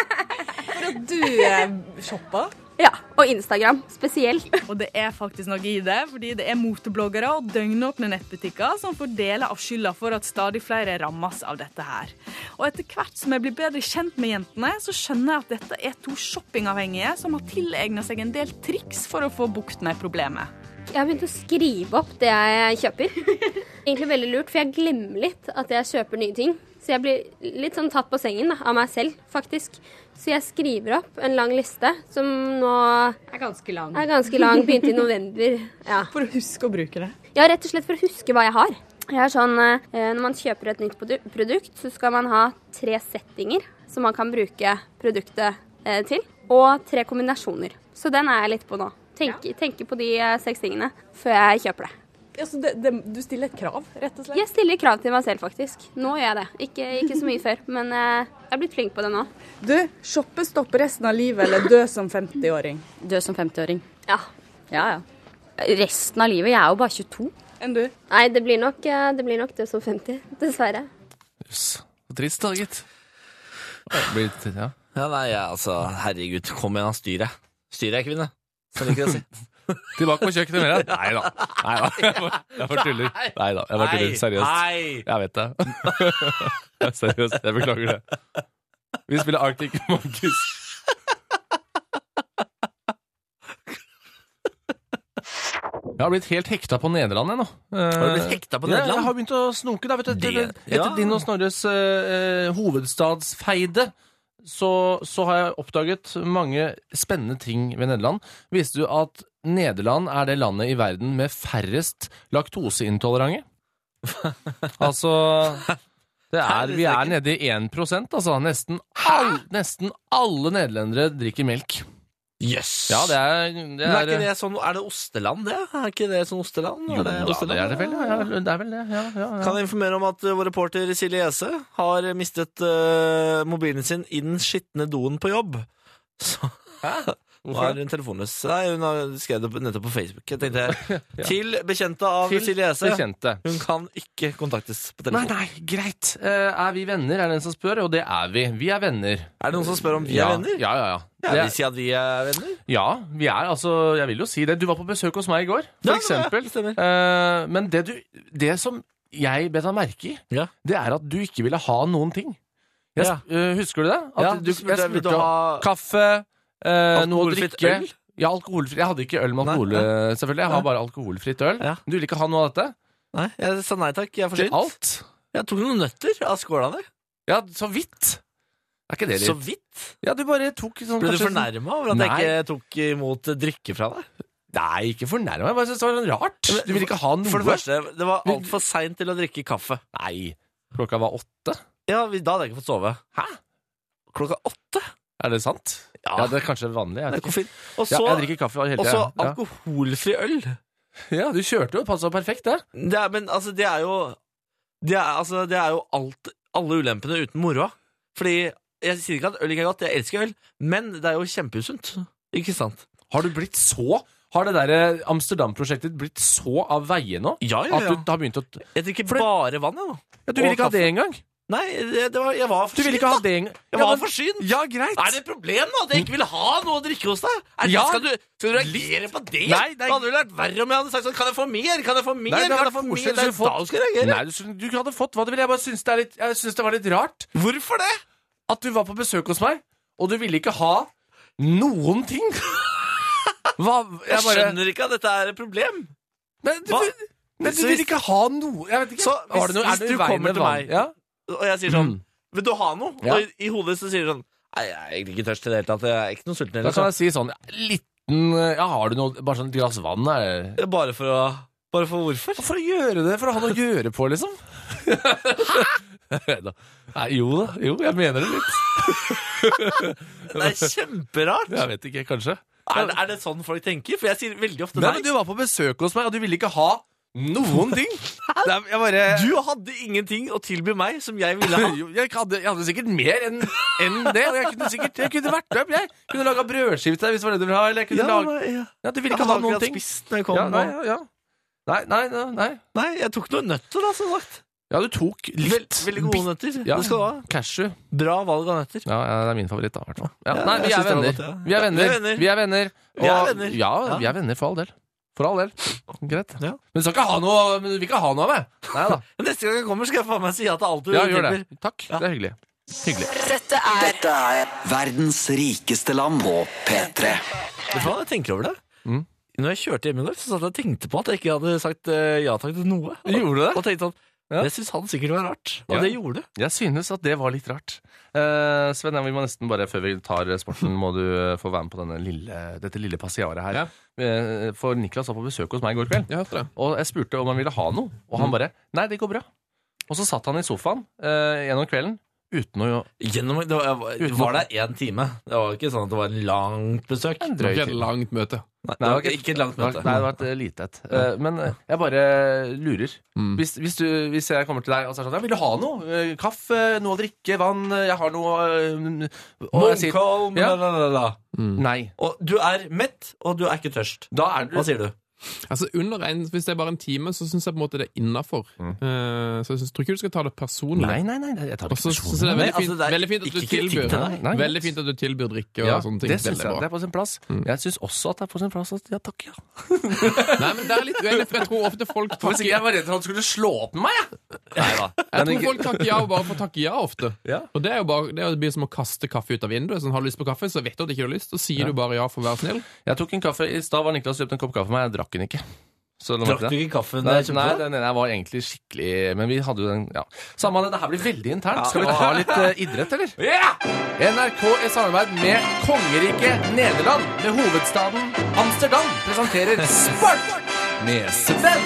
For at du eh, shopper? Ja, og Instagram spesielt. Og det er faktisk noe i det, fordi det er motebloggere og døgnåpne nettbutikker som får dele av skylda for at stadig flere rammes av dette her. Og etter hvert som jeg blir bedre kjent med jentene, så skjønner jeg at dette er to shoppingavhengige som har tilegnet seg en del triks for å få bukt med problemet. Jeg har begynt å skrive opp det jeg kjøper. Egentlig veldig lurt, for jeg glemmer litt at jeg kjøper nye ting. Så jeg blir litt sånn tatt på sengen da, av meg selv, faktisk. Så jeg skriver opp en lang liste, som nå er ganske lang. Er ganske lang, begynte i november. Ja. For å huske å bruke det. Ja, rett og slett for å huske hva jeg har. Jeg er sånn, eh, når man kjøper et nytt produ- produkt, så skal man ha tre settinger som man kan bruke produktet eh, til, og tre kombinasjoner. Så den er jeg litt på nå. Tenke, tenke på de eh, seks tingene før jeg kjøper det. Ja, så det, det, du stiller et krav, rett og slett? Jeg stiller krav til meg selv, faktisk. Nå gjør jeg det. Ikke, ikke så mye før, men eh, jeg er blitt flink på det nå. Du, shoppe stopp resten av livet eller dø som femti-åring? Dø som femti-åring. Ja. Ja, ja. Resten av livet, jeg er jo bare tjueto. Enn du? Nei, det blir nok, eh, det blir nok dø som femti, dessverre. Jøss, så trist da, gitt. Det blir, ja. Ja, nei, ja, altså, herregud, kom igjen, styr deg. Styr deg, kvinne. Så liker jeg å si. Tilbake på kjøkkenet med deg. Nei da. Nei da. Jeg bare, jeg bare tuller. Nei da. Jeg bare tuller. Seriøst. Nei. Jeg vet det. Seriøst. Jeg beklager det. Vi spiller Arctic Monkeys. Jeg har blitt helt hekta på Nederland jeg nå. Har du blitt hekta på Nederland? Ja, jeg har begynt å snoke da, vet du. Etter, Det- etter ja. din og Snorres uh, hovedstadsfeide, så, så har jeg oppdaget mange spennende ting ved Nederland. Visste du at Nederland er det landet i verden med færrest laktoseintolerante? Altså, det er, vi er nede i én prosent, altså. Nesten, all, nesten alle nederlendere drikker melk. Yes. Ja, det er... Det Men er, er ikke det sånn, er det osteland det? Er ikke det sånn osteland? Jo, Er det, da, osteland? det er det vel, ja, det er vel det, ja, ja, ja. Kan jeg informere om at uh, vår reporter Silje Ese har mistet uh, mobilen sin i den skitne doen på jobb. Så... Hæ? Nå er hun telefonløs. Nei, hun har skrevet det nettopp på Facebook. Jeg tenkte Ja. Til bekjente av Til Silje Ese. bekjente. Hun kan ikke kontaktes på Nei, telefon. nei, greit. Eh, er vi venner, er det en som spør, og det er vi. Vi er venner. Er det noen som spør om vi ja. er venner? Ja, ja, ja. Ja, Det- vi sier at vi er venner. Ja, vi er, altså, jeg vil jo si det. Du var på besøk hos meg i går, for Ja, eksempel. ja, stemmer. Eh, men det, du, det som jeg bet meg merke i, Ja. det er at du ikke ville ha noen ting. Jeg, Ja. sp- eh, husker du det? At Ja, du, du spurte, jeg vil du spurte om ha kaffe, eh, noe å alkoholfritt drikke. øl? Ja, alkoholfri. Jeg hadde ikke øl med Nei, alkohol, ja. eh, selvfølgelig. Jeg har Ja. bare alkoholfritt øl. Ja. Du ville ikke ha noe av dette? Nei, jeg sa nei takk. Jeg er Til forsynt. alt? Jeg tok noen nøtter av skåla der. Ja, så vidt. Er ikke det litt? Så vidt. Ja, du bare tok sånn Ble du kanskje sånn- fornærma over at Nei. jeg ikke tok imot drikke fra deg? Nei, ikke fornærmet. Jeg bare synes det var sånn rart. Du ville ikke ha noe. For det første, det var altfor seint til å drikke kaffe. Nei. Klokka var åtte. Ja, vi, Da hadde jeg ikke fått sove. Hæ? Klokka åtte? Er det sant? Ja, det er kanskje vanlig. Jeg Det vet er ikke. koffein. Og Ja, så jeg drikker kaffe hele og så tiden. Ja. alkoholfri øl. Ja, du kjørte jo. Passet perfekt, det. Det er, men altså, det er jo Det er, altså, det er jo alt, alle ulempene uten moroa. Fordi jeg sier ikke at øl ikke er godt, jeg elsker øl, men det er jo kjempeusunt. Ikke sant? Har du blitt så Har det der Amsterdam-prosjektet blitt så av veie nå? Ja, ja, At ja. du har begynt å Jeg drikker For det- bare vann, jeg nå. Ja, du vil Og ikke ha kaffe. det engang? Nei, det, det var, jeg var Du vil forsynt, ikke ha da. det engang? Jeg Ja, var men- forsynt. Ja, greit. Er det et problem da, at jeg ikke vil ha noe å drikke hos deg? Er, Ja. skal, du, skal du reagere på det? Nei, nei. Det hadde vel vært verre om jeg hadde sagt sånn, kan jeg få mer? Kan jeg få mer? Nei, det kan hadde jeg få vært mer? koselig Det er hvis du da du skal reagere. Nei, du, du hadde fått hva du ville. Jeg bare syns det, er litt- jeg syns det var litt rart Hvorfor det? at du var på besøk hos meg, og du ville ikke ha noen ting. Hva? Jeg, Jeg bare skjønner ikke at dette er et problem. Men du, Hva? men du Så vil hvis- ikke ha noe Jeg vet ikke. Så Var det hvis- noe, hvis er det du i veien kommer med til vann? meg- Ja? Og jeg sier sånn, Mm. vil du ha noe? Ja. Og i, i hodet så sier du sånn, nei, jeg er egentlig ikke tørst i det hele tatt. Jeg er ikke noe sulten Da heller. kan Så. jeg si sånn liten Ja, har du noe Bare sånn et glass vann? Er det Bare for å Bare for hvorfor? For å gjøre det, for å ha noe å gjøre på, liksom. Hæ? Nei, jo da. Jo, jeg mener det litt. Det er kjemperart. Jeg vet ikke, kanskje. Er, det- er det sånn folk tenker? For jeg sier veldig ofte Nei, nei. men du var på besøk hos meg, og du ville ikke ha noen ting. Det er- Jeg bare Du hadde ingenting å tilby meg som jeg ville ha. Jo, jeg, hadde, jeg hadde sikkert mer enn enn det. Og jeg kunne sikkert Jeg kunne vært opp, jeg. Kunne laga brødskive til deg hvis det var det du ville ha. Eller jeg kunne Ja, lage men, ja. Ja, du ville Jeg ikke ha hadde noen akkurat ting. spist når jeg kom. Ja, nei, og- ja, ja. Nei, nei, nei, nei. Nei, jeg tok noen nøtter, da, som sagt. Ja, du tok Vel, litt. veldig gode nøtter. Ja, Det skal du ha. cashew. Bra valg av nøtter. Ja, ja, det er min favoritt, da, i hvert fall. Ja, Ja, nei, jeg vi synes er det var venner. godt, ja. Vi er venner. Vi er venner. Vi er venner. Vi er Og- venner. Ja, Ja. vi er venner for all del. For all del. Greit. Ja. Men du skal ikke ha noe Men du vil ikke ha noe av meg? Nei da. Neste gang jeg kommer, skal jeg faen meg si ja til alt du Ja, gjør tilbyr. det. Takk. Ja. Det er hyggelig. Hyggelig. Dette er Dette er verdens rikeste land på P tre. Vet du hva, jeg tenker over det. Mm. Når jeg kjørte hjem i dag, så satt jeg og tenkte på at jeg ikke hadde sagt eh, ja takk til noe. Og, Gjorde du det? og tenkte sånn, Ja. det synes han sikkert var rart. Og Ja. det gjorde du. Jeg synes at det var litt rart. Eh, Sven, vi må nesten bare, før vi tar sporten, må du eh, få være med på denne lille, dette lille passiaret her. Ja. Eh, For Niklas var på besøk hos meg i går kveld, Jeg hørte det. og jeg spurte om han ville ha noe. Og han bare nei, det går bra. Og så satt han i sofaen eh, gjennom kvelden uten å Gjennom, det var, Uten- var der én time. Det var ikke sånn at det var et langt besøk. En Det var drøy ikke et tid. langt møte. Nei, Nei, det var ikke et langt Nei, møte. det var et eh, lite et. Eh, Men eh, jeg bare lurer. Mm. Hvis, hvis, du, hvis jeg kommer til deg og sier sånn ja, vil du ha noe? Eh, Kaffe, noe å drikke, vann, eh, jeg har noe eh, Og jeg sier Munkholm, Ja. la, la, la, la. nei. Og du er mett, og du er ikke tørst. Da er du Hva sier du? Altså under en, Hvis det er bare en time, så syns jeg på en måte det er innafor. Uh, så jeg synes, tror ikke du skal ta det personlig. Nei, nei, nei, jeg tar Og det så ikke synes jeg det er Nei, veldig fint, altså, det er veldig fint at du ikke kritikk tilbyr til deg. Nei. Veldig fint at du tilbyr drikke og Ja, sånne ting. det syns Veldig jeg. bra. Det er på sin plass. Jeg syns også at det er på sin plass at ja takk, ja. Nei, men det er litt uenig, for jeg tror ofte folk takker Jeg var redd for at han skulle slå opp med meg, jeg. Nei da. Jeg tror folk takker ja bare for å takke ja ofte. Ja. Og det er jo bare, det er jo det blir som å kaste kaffe ut av vinduet. Sånn, har du lyst på kaffe, så vet du at ikke du har lyst, så sier Ja. du bare ja for å være snill. Jeg tok en kaffe i stad, var Niklas kjøpte en kopp kaffe for meg, jeg drakk den ikke. Så Drakk du ikke kaffen? Nei, nei, den ene var egentlig skikkelig. Men vi hadde jo den, ja. Samme av det, det her blir veldig internt. Skal vi ta litt uh, idrett, eller? Ja! N R K i samarbeid med kongeriket Nederland med hovedstaden Amsterdam presenterer Sport med Sven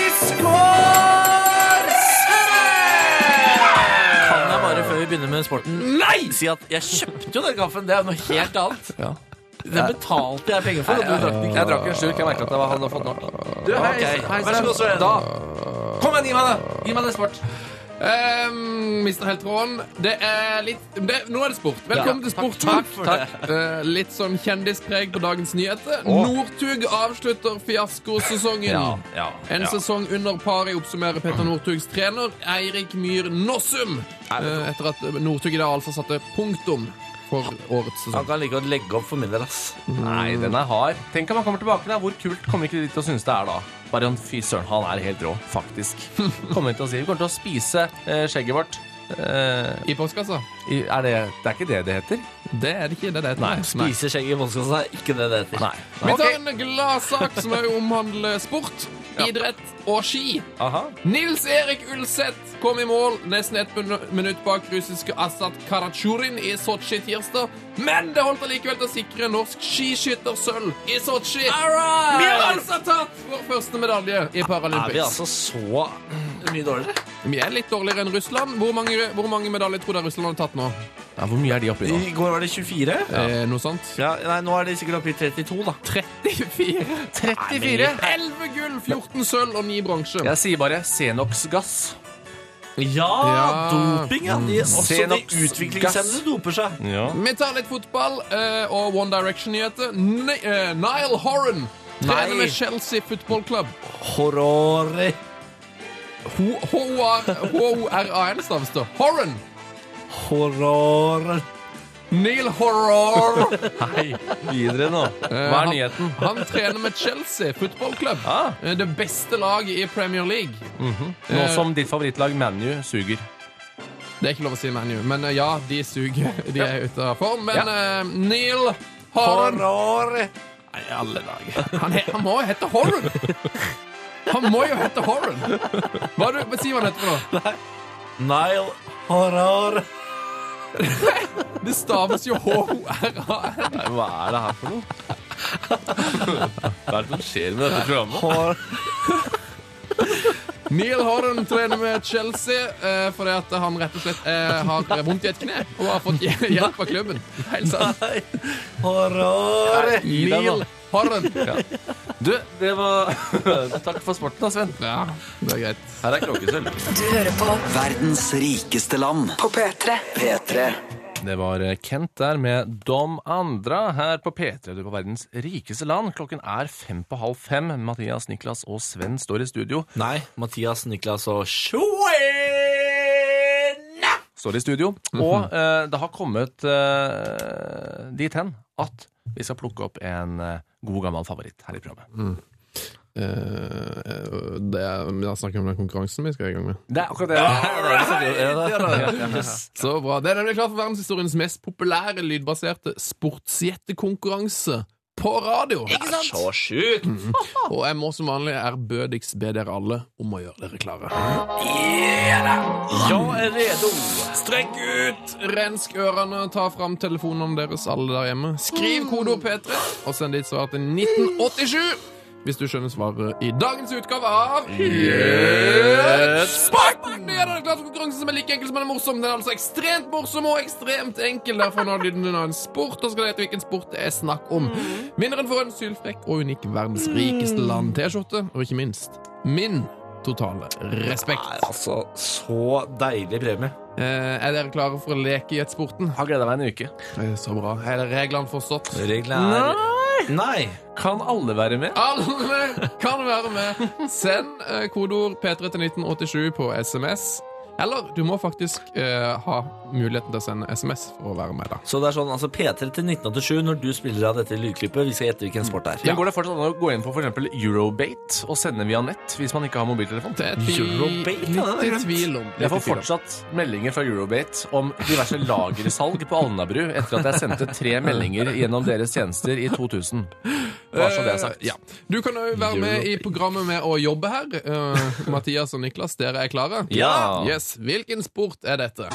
Biskår Sørensen! Kan jeg bare, før vi begynner med sporten, Nei! si at jeg kjøpte jo den kaffen. Det er noe helt annet. Ja. Det betalte jeg penger for, og du drakk den ikke. Jeg drakk en slurk, jeg merket at det var han hadde fått nok. Du, hei, Okay. hei, Vær så god, Søren. Da. Kom igjen, gi meg det. Gi meg det sport. Um, mister helt tråden. Det er litt det, Nå er det sport. Velkommen Ja. til Sporten. Takk for det. Uh, litt sånn kjendispreg på dagens nyheter. Northug avslutter fiaskosesongen. Ja, ja, En ja. sesong under paret oppsummerer Petter Northugs trener Eirik Myhr Nossum. Uh, etter at Northug i dag altså satte punktum for årets sesong. Han kan like godt legge opp for min del, ass. Nei, den er hard. Tenk om han kommer tilbake da. Hvor kult kommer ikke de til å synes det er da? Bare en fy søren, han er helt rå, faktisk. Kommer til å si, vi kommer til å spise eh, skjegget vårt. Eh, I postkassa? i, er det, det er ikke det det heter? Det er det ikke. Det er det. Nei, Spise skjegg i postkassa er ikke det det heter. Nei. Vi tar Ok. en gladsak som er omhandler sport, idrett og ski. Aha. Nils Erik Ulseth kom i mål nesten ett minu- minutt bak russiske Asat Karachurin i Sotsji tirsdag, men det holdt allikevel til å sikre norsk skiskyttersølv i Sotsji. Vi har altså tatt vår første medalje i Er vi Paralympics. altså så mye dårligere? Vi er litt dårligere enn Russland. Hvor mange, hvor mange medaljer tror du Russland har tatt nå? Ja, hvor mye er de oppi nå? I går var det tjuefire. Eh, noe sånt? Ja, nei, nå er de sikkert oppe i trettito, da. trettifire. trettifire. elleve gull, fjorten sølv og ni bronse. Jeg sier bare Xenox gass. Ja, Ja. doping, ja. De, også de Xenox utviklingshemmede doper seg. Ja. Vi tar litt fotball eh, og One Direction-nyheter. Ni- eh, Niall Horan trener Nei. med Chelsea Football Club. Horrore. H O R A N staves det. Horan. Horror. Neil Horan. Hei, videre nå. Hva er nyheten? Han, han trener med Chelsea Football Club. Ah. Eh, Det beste laget i Premier League. Nå som ditt favorittlag Manu suger. Det er ikke lov å si ManU, men eh, ja, de suger. De er ute av form. Men eh, Neil Horan Horror. Nei, alle dager. Han, he, han må jo hete Horan. Han må jo hete Horan. Hva er det, hva sier han heter for noe? Nile Horror. Det staves jo H O R A N. Nei, hva er det her for noe? Hva er det som skjer med dette programmet? Hor Neil Horan trener med Chelsea eh, fordi at han rett og slett eh, har vondt i et kne og har fått hjelp av klubben. Helt sant. Horror. Gi deg nå. Neil Horan. Ja. Du, det var Takk for sporten da, Sven. Ja, det er greit. Her er klokkesølv. Du hører på Verdens rikeste land på P tre. P tre. Det var Kent der med Dom Andra her på P tre, du på verdens rikeste land. Klokken er fem på halv fem. Mathias, Niklas og Sven står i studio. Nei, Mathias, Niklas og Sjoen. Står i studio. Og eh, det har kommet eh, dit hen at vi skal plukke opp en eh, god gammel favoritt her i programmet. Uh, det er, da snakker vi om den konkurransen vi skal i gang med. Det er akkurat det. Så bra. Det er nemlig klart for verdenshistoriens mest populære lydbaserte sportsgjettekonkurranse på radio. Ikke sant? Så sjukt. Og jeg må som vanlig ærbødigst be dere alle om å gjøre dere klare. Jeg er redo. Strekk ut, rensk ørene, ta fram telefonene deres alle der hjemme. Skriv kodeord P tre og send ditt svar til nitten åttisju. Hvis du skjønner svaret i dagens utgave av Sporten! Det er en konkurranse som er like enkel som den er morsom. Den er altså ekstremt morsom og ekstremt enkel. Derfor har lyden av en sport, og skal hete hvilken sport det er snakk om. Vinneren får en sylfrekk og unik verdens rikeste land T-skjorte, og ikke minst min totale respekt. Altså, så deilig premie. Eh, er dere klare for å leke i et sporten? Har gledet meg en uke. Eh, Så bra. Er reglene forstått? Reglene er... Nei. Kan alle være med? Alle kan være med. Send eh, kodeord P tre til nitten åttisju på S M S. Eller du må faktisk eh, ha muligheten til å sende sms for å være med da. Så det er sånn, altså P tre til nitten åttisju, når du spiller av dette lydklippet, vi skal gjette hvilken sport det er. Men går det fortsatt an å gå inn på for eksempel Eurobate og sende via nett hvis man ikke har mobiltelefon? Det er tvi- Eurobate, ja, det er litt i tvil om. Jeg får fortsatt meldinger fra Eurobate om diverse lagersalg på Alnabru etter at jeg sendte tre meldinger gjennom deres tjenester i to tusen. Bare så det er sagt. Eh, ja. Du kan jo være med i programmet med å jobbe her. Uh, Mathias og Niklas, dere er klare? Ja. Yes. Hvilken sport er dette?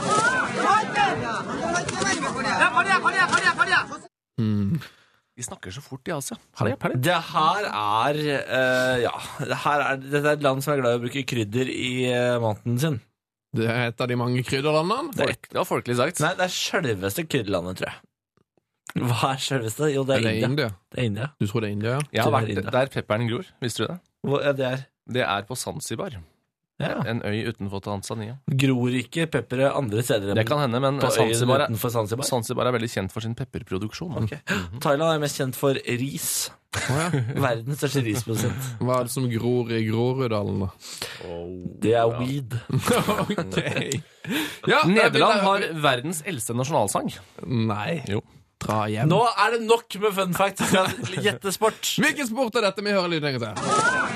Hmm. De snakker så fort i Asia. Det her er, uh, ja, det her er, dette er et land som er glad i å bruke krydder i uh, maten sin. Det er et av de mange krydderlandene. Det, det var folkelig sagt. Nei, det er selveste krydderlandet, tror jeg. Hva er selveste? Jo, det er, Er det India. India? Det er India. Du tror det er India, ja? Jeg har Det er vært India. der pepperen gror. Visste du det? Hvor er det er? Det er på Zanzibar. Ja. En øy utenfor Tanzania. Gror ikke peppere andre steder enn Det kan hende, men på øyen Zanzibar er, utenfor Zanzibar? Zanzibar er veldig kjent for sin pepperproduksjon. Ok. Thailand er mest kjent for ris. Verdens største risprodusent. Hva er det som gror i Groruddalen, da? Det er weed. Ok. Ja, Nederland jeg har vil- verdens eldste nasjonalsang. Nei. Jo. Dra hjem. Nå er det nok med fun fact. Vi skal gjette sport. Hvilken sport er dette? Vi hører lyden en gang til.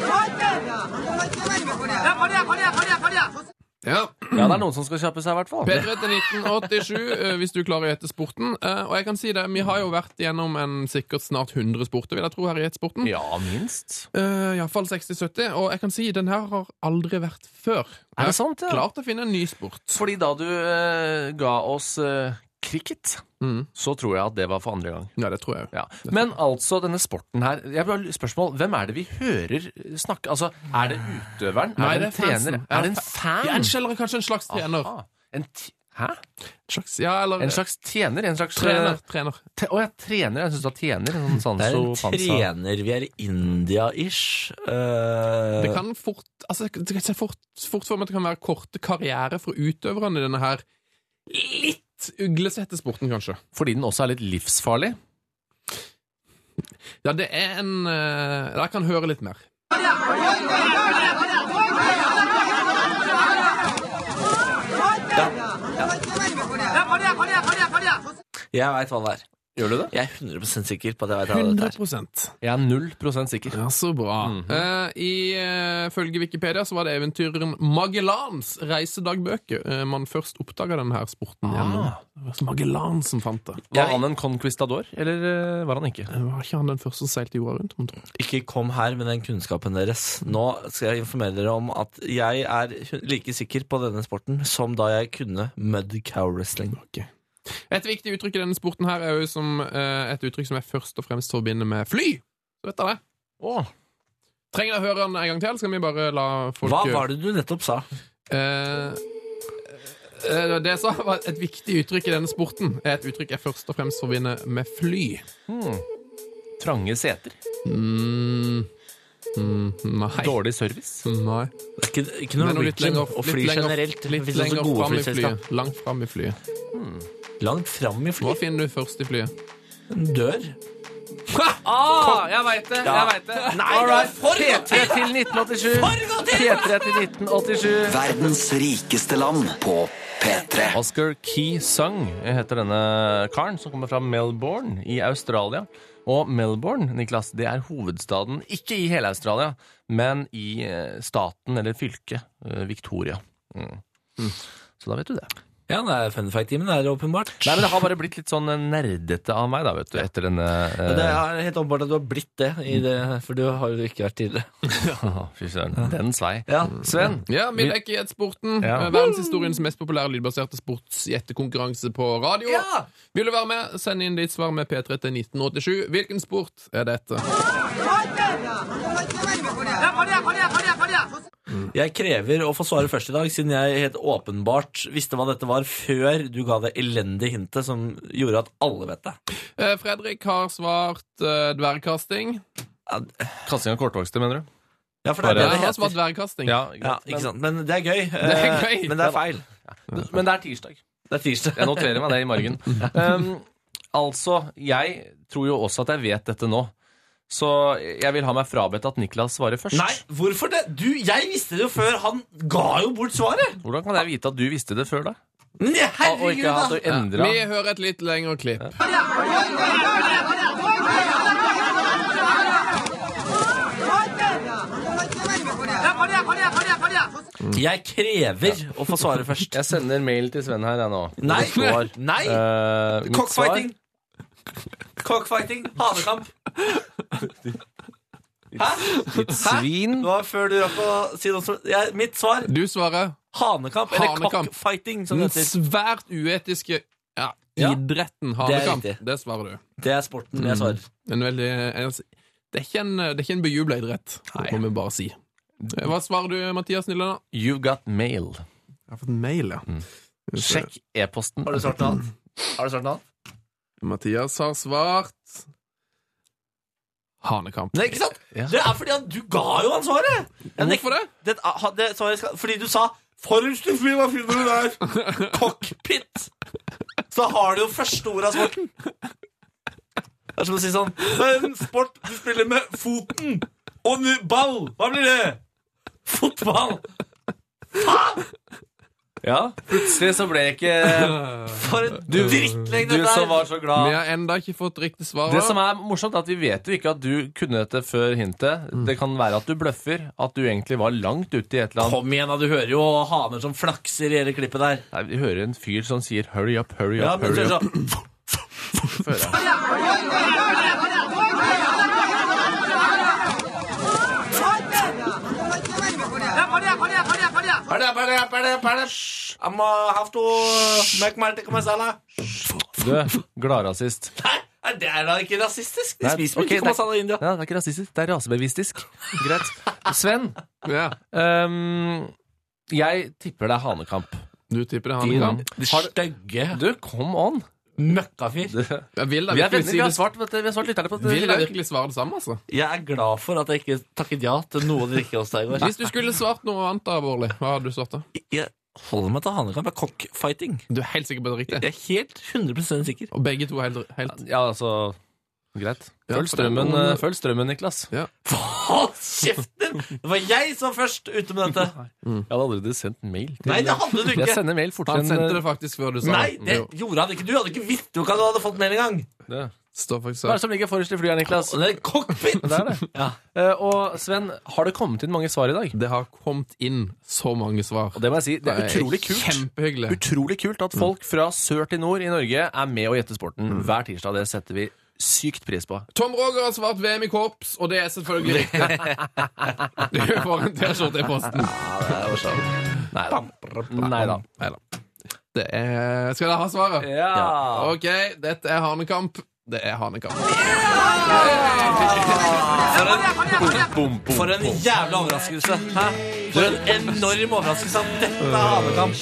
Ja. Ja, det er noen som skal kjappe seg i hvert fall. P tre til nitten åttisju, eh, hvis du klarer å gjette sporten. Eh, Og jeg kan si det, vi har jo vært gjennom en sikkert snart hundre sporter, vil jeg tro, her i Gjettsporten. Ja, minst. Uh, Iallfall seksti sytti. Og jeg kan si den her har aldri vært før. Er det sant, ja? Klart å finne en ny sport. Fordi da du eh, ga oss eh, cricket, Mm. så tror jeg at det var for andre gang. Ja, det tror jeg jo. Ja. Men altså, denne sporten her jeg vil ha spørsmål, hvem er det vi hører snakke? Altså, er det utøveren? Nei, er det det en er fansen. trener? Er det en fan? Ja, en, eller kanskje en slags trener. Aha. En t Hæ? En slags, ja, eller En slags tjener? En slags trener. trener. Å ja, trener. Jeg synes det var tjener. En sånn Det er en Sanso Panza. trener. Vi er i India-ish. Uh, Det kan fort, altså, det kan se fort, fort for meg at det kan være korte karriere for utøverne i denne her litt uglesette sporten, kanskje. Fordi den også er litt livsfarlig. Ja, det er en uh, Jeg kan høre litt mer. Jeg veit hva det er. Gjør du det? Jeg er hundre prosent sikker på at jeg vet hva dette hundre er. prosent. Jeg er null prosent sikker. Ja, så bra. Eh, I uh, følge Wikipedia så var det eventyreren Magellans reisedagbøker uh, man først oppdaga denne her sporten gjennom. Det var Magellan som fant det. Var han en conquistador, eller eh, var han ikke? Eh, Var ikke han den første som seilte jorda rundt? Man tror. Ikke kom her med den kunnskapen deres. Nå skal jeg informere dere om at jeg er like sikker på denne sporten som da jeg kunne mud cow wrestling. Ok. Et viktig uttrykk i denne sporten her er jo som eh, et uttrykk som jeg først og fremst forbinder med fly. Så vet dere det. Åh. Trenger jeg å høre den en gang til, skal vi bare la folk Hva var det du nettopp sa? Eh, eh, det jeg sa var et viktig uttrykk i denne sporten er et uttrykk jeg først og fremst forbinder med fly. Hmm. Trange seter. Mm, mm, nei. Dårlig service. Nei. Det er ikke, ikke Det noe er noe litt Norwegian lenger, og litt fly lenger, generelt. Det litt finnes også lenger gode fram i flyselskap. flyet. Langt fram i flyet. Langt fram i Hva fly. finner du først i flyet? En dør. Ah, jeg vet det! Ja. Jeg vet det. Nei, All det er right. for P tre til nitten åttisju. P tre til nitten åttisju. Verdens rikeste land på P tre. Oscar Key Sung heter denne karen, som kommer fra Melbourne i Australia. Og Melbourne, Niklas, det er hovedstaden, ikke i hele Australia, men i eh, staten eller fylket eh, Victoria. Mm. Så da vet du det. Ja, det er fun fact-timen, det er åpenbart. Nei, men det har bare blitt litt sånn nerdete av meg, da, vet du, etter denne eh... Men det er helt åpenbart at du har blitt det, i det for du har jo ikke vært tidligere. Ja, fy søren, den svei. Ja. Sven? Ja, vi leker Gjettsporten. Ja. Eh, Verdenshistoriens mest populære lydbaserte sportsgjettekonkurranse på radio. Ja! Vil du være med? Send inn ditt svar med P tre til nitten åttisju. Hvilken sport er dette? Jeg krever å få svare først i dag, siden jeg helt åpenbart visste hva dette var før du ga det elendige hintet som gjorde at alle vet det. Eh, Fredrik har svart eh, dvergkasting. Kasting av kortvokste, mener du? Ja, for det er Jeg det det har heter. svart dvergkasting. Ja, Ja, ikke sant? Men det er gøy. Det er Eh, gøy. Men det er feil. Men det er tirsdag. Det er tirsdag. Jeg noterer meg det i margen. Um, altså, jeg tror jo også at jeg vet dette nå. Så jeg vil ha meg frabedt at Niklas svarer først. Nei, hvorfor det? Du, jeg visste det jo før. Han ga jo bort svaret. Hvordan kan jeg vite at du visste det før da? Nei, Og ikke herregud, hatt da! å endre. Vi hører et litt lengre klipp. Jeg krever å få svare først. Jeg sender mail til Sven her, jeg nå. Nei, Det står, nei. eh, mitt Cockfighting. Cockfighting. Hanekamp. Hæ? Ditt svin. Det var før du rakk å si noe som jeg, Mitt svar Du svarer hanekamp, eller Hanekamp. cockfighting, som det den heter. svært uetiske ja, Ja. idretten Det er hanekamp. riktig. Det svarer du. Det er sporten jeg svarer. En veldig, en, det, er ikke en, det er ikke en bejubla idrett, må vi bare si. Hva svarer du, Mathias Nille, da? You've got mail. Jeg har fått en mail, ja. Sjekk e-posten. Har du svart noe annet? Har du svart noe annet? Mathias har svart hanekamp. Nei, ikke sant? Ja. Det er fordi at du ga jo han svaret. Jeg nek- Hvorfor det? Det, ah, det svaret skal, fordi du sa forrest i fly, hva finner du der? Cockpit. Så har du jo første ord av sporten. Det er som å si sånn, det er en sport du spiller med foten og nu- ball. Hva blir det? Fotball. Ja, plutselig så ble jeg ikke For en Du, drittlegg du dette som er. var så Vi glad. har enda ikke fått riktig svar. Det som er morsomt, er at vi vet jo ikke at du kunne dette før hintet. Det kan være at du bløffer, at du egentlig var langt ute i et eller annet. Kom igjen da, du hører jo haner som flakser i hele klippet der. Nei, vi hører en fyr som sier hurry up, hurry Ja, up, men hurry så, up. så, I'm uh, have to make my tikka masala. Du, gladrasist. Nei, er det er da ikke rasistisk? De Nei, spiser vel ok, tikka det- masala i India. Ja, det er ikke rasistisk, det er rasebevistisk. Greit. Sven, Ja, ehm, jeg tipper det er hanekamp. du tipper det er hanekamp. De stygge Du, come on. møkkafyr. Du, Jeg vil da vi er virkelig venner, si vi har det. svart, vet du, vi har svart lytterne på det. Vil jeg virkelig svare det samme, altså? Jeg er glad for at jeg ikke takket ja til noe dere ikke hos deg i går. Hvis du skulle svart noe annet, da, Bårli, hva hadde du svart da? Jeg holder meg til hanekamp. Jeg er cockfighting. Du er helt sikker på det riktige? Jeg er helt hundre prosent sikker. Og begge to er helt, helt... Ja, altså, greit. Ja, Følg for det er strømmen, noen- eh, følg strømmen, Niklas. Hold kjeften! Det var jeg som var først ute med dette. Jeg hadde allerede sendt mail. Til, Nei, det hadde du Jeg ikke. sender mail fortere Han sendte enn det faktisk før du sa Nei, det Jo, gjorde han ikke. Du hadde ikke visst jo hva du hadde fått med en gang. det. står faktisk Hva er her. det som ligger forrest i flyet, Niklas? Og det er cockpit. Det er det. Ja. Eh, og Sven, har det kommet inn mange svar i dag? Det har kommet inn så mange svar. Og det må jeg si, det er utrolig kult. Kjempehyggelig. Utrolig kult at folk fra sør til nord i Norge er med å gjette sporten Mm. hver tirsdag. Det setter vi sykt pris på. Tom Roger har svart V M i korps, og det er selvfølgelig riktig. Du får en T-skjorte i posten. Nei da. Nei da. Neida. Det er... Skal dere ha svaret? Ja. Ok, dette er hanekamp. Det er hanekamp. For en jævla overraskelse. Hæ? For en enorm overraskelse at dette er hanekamp.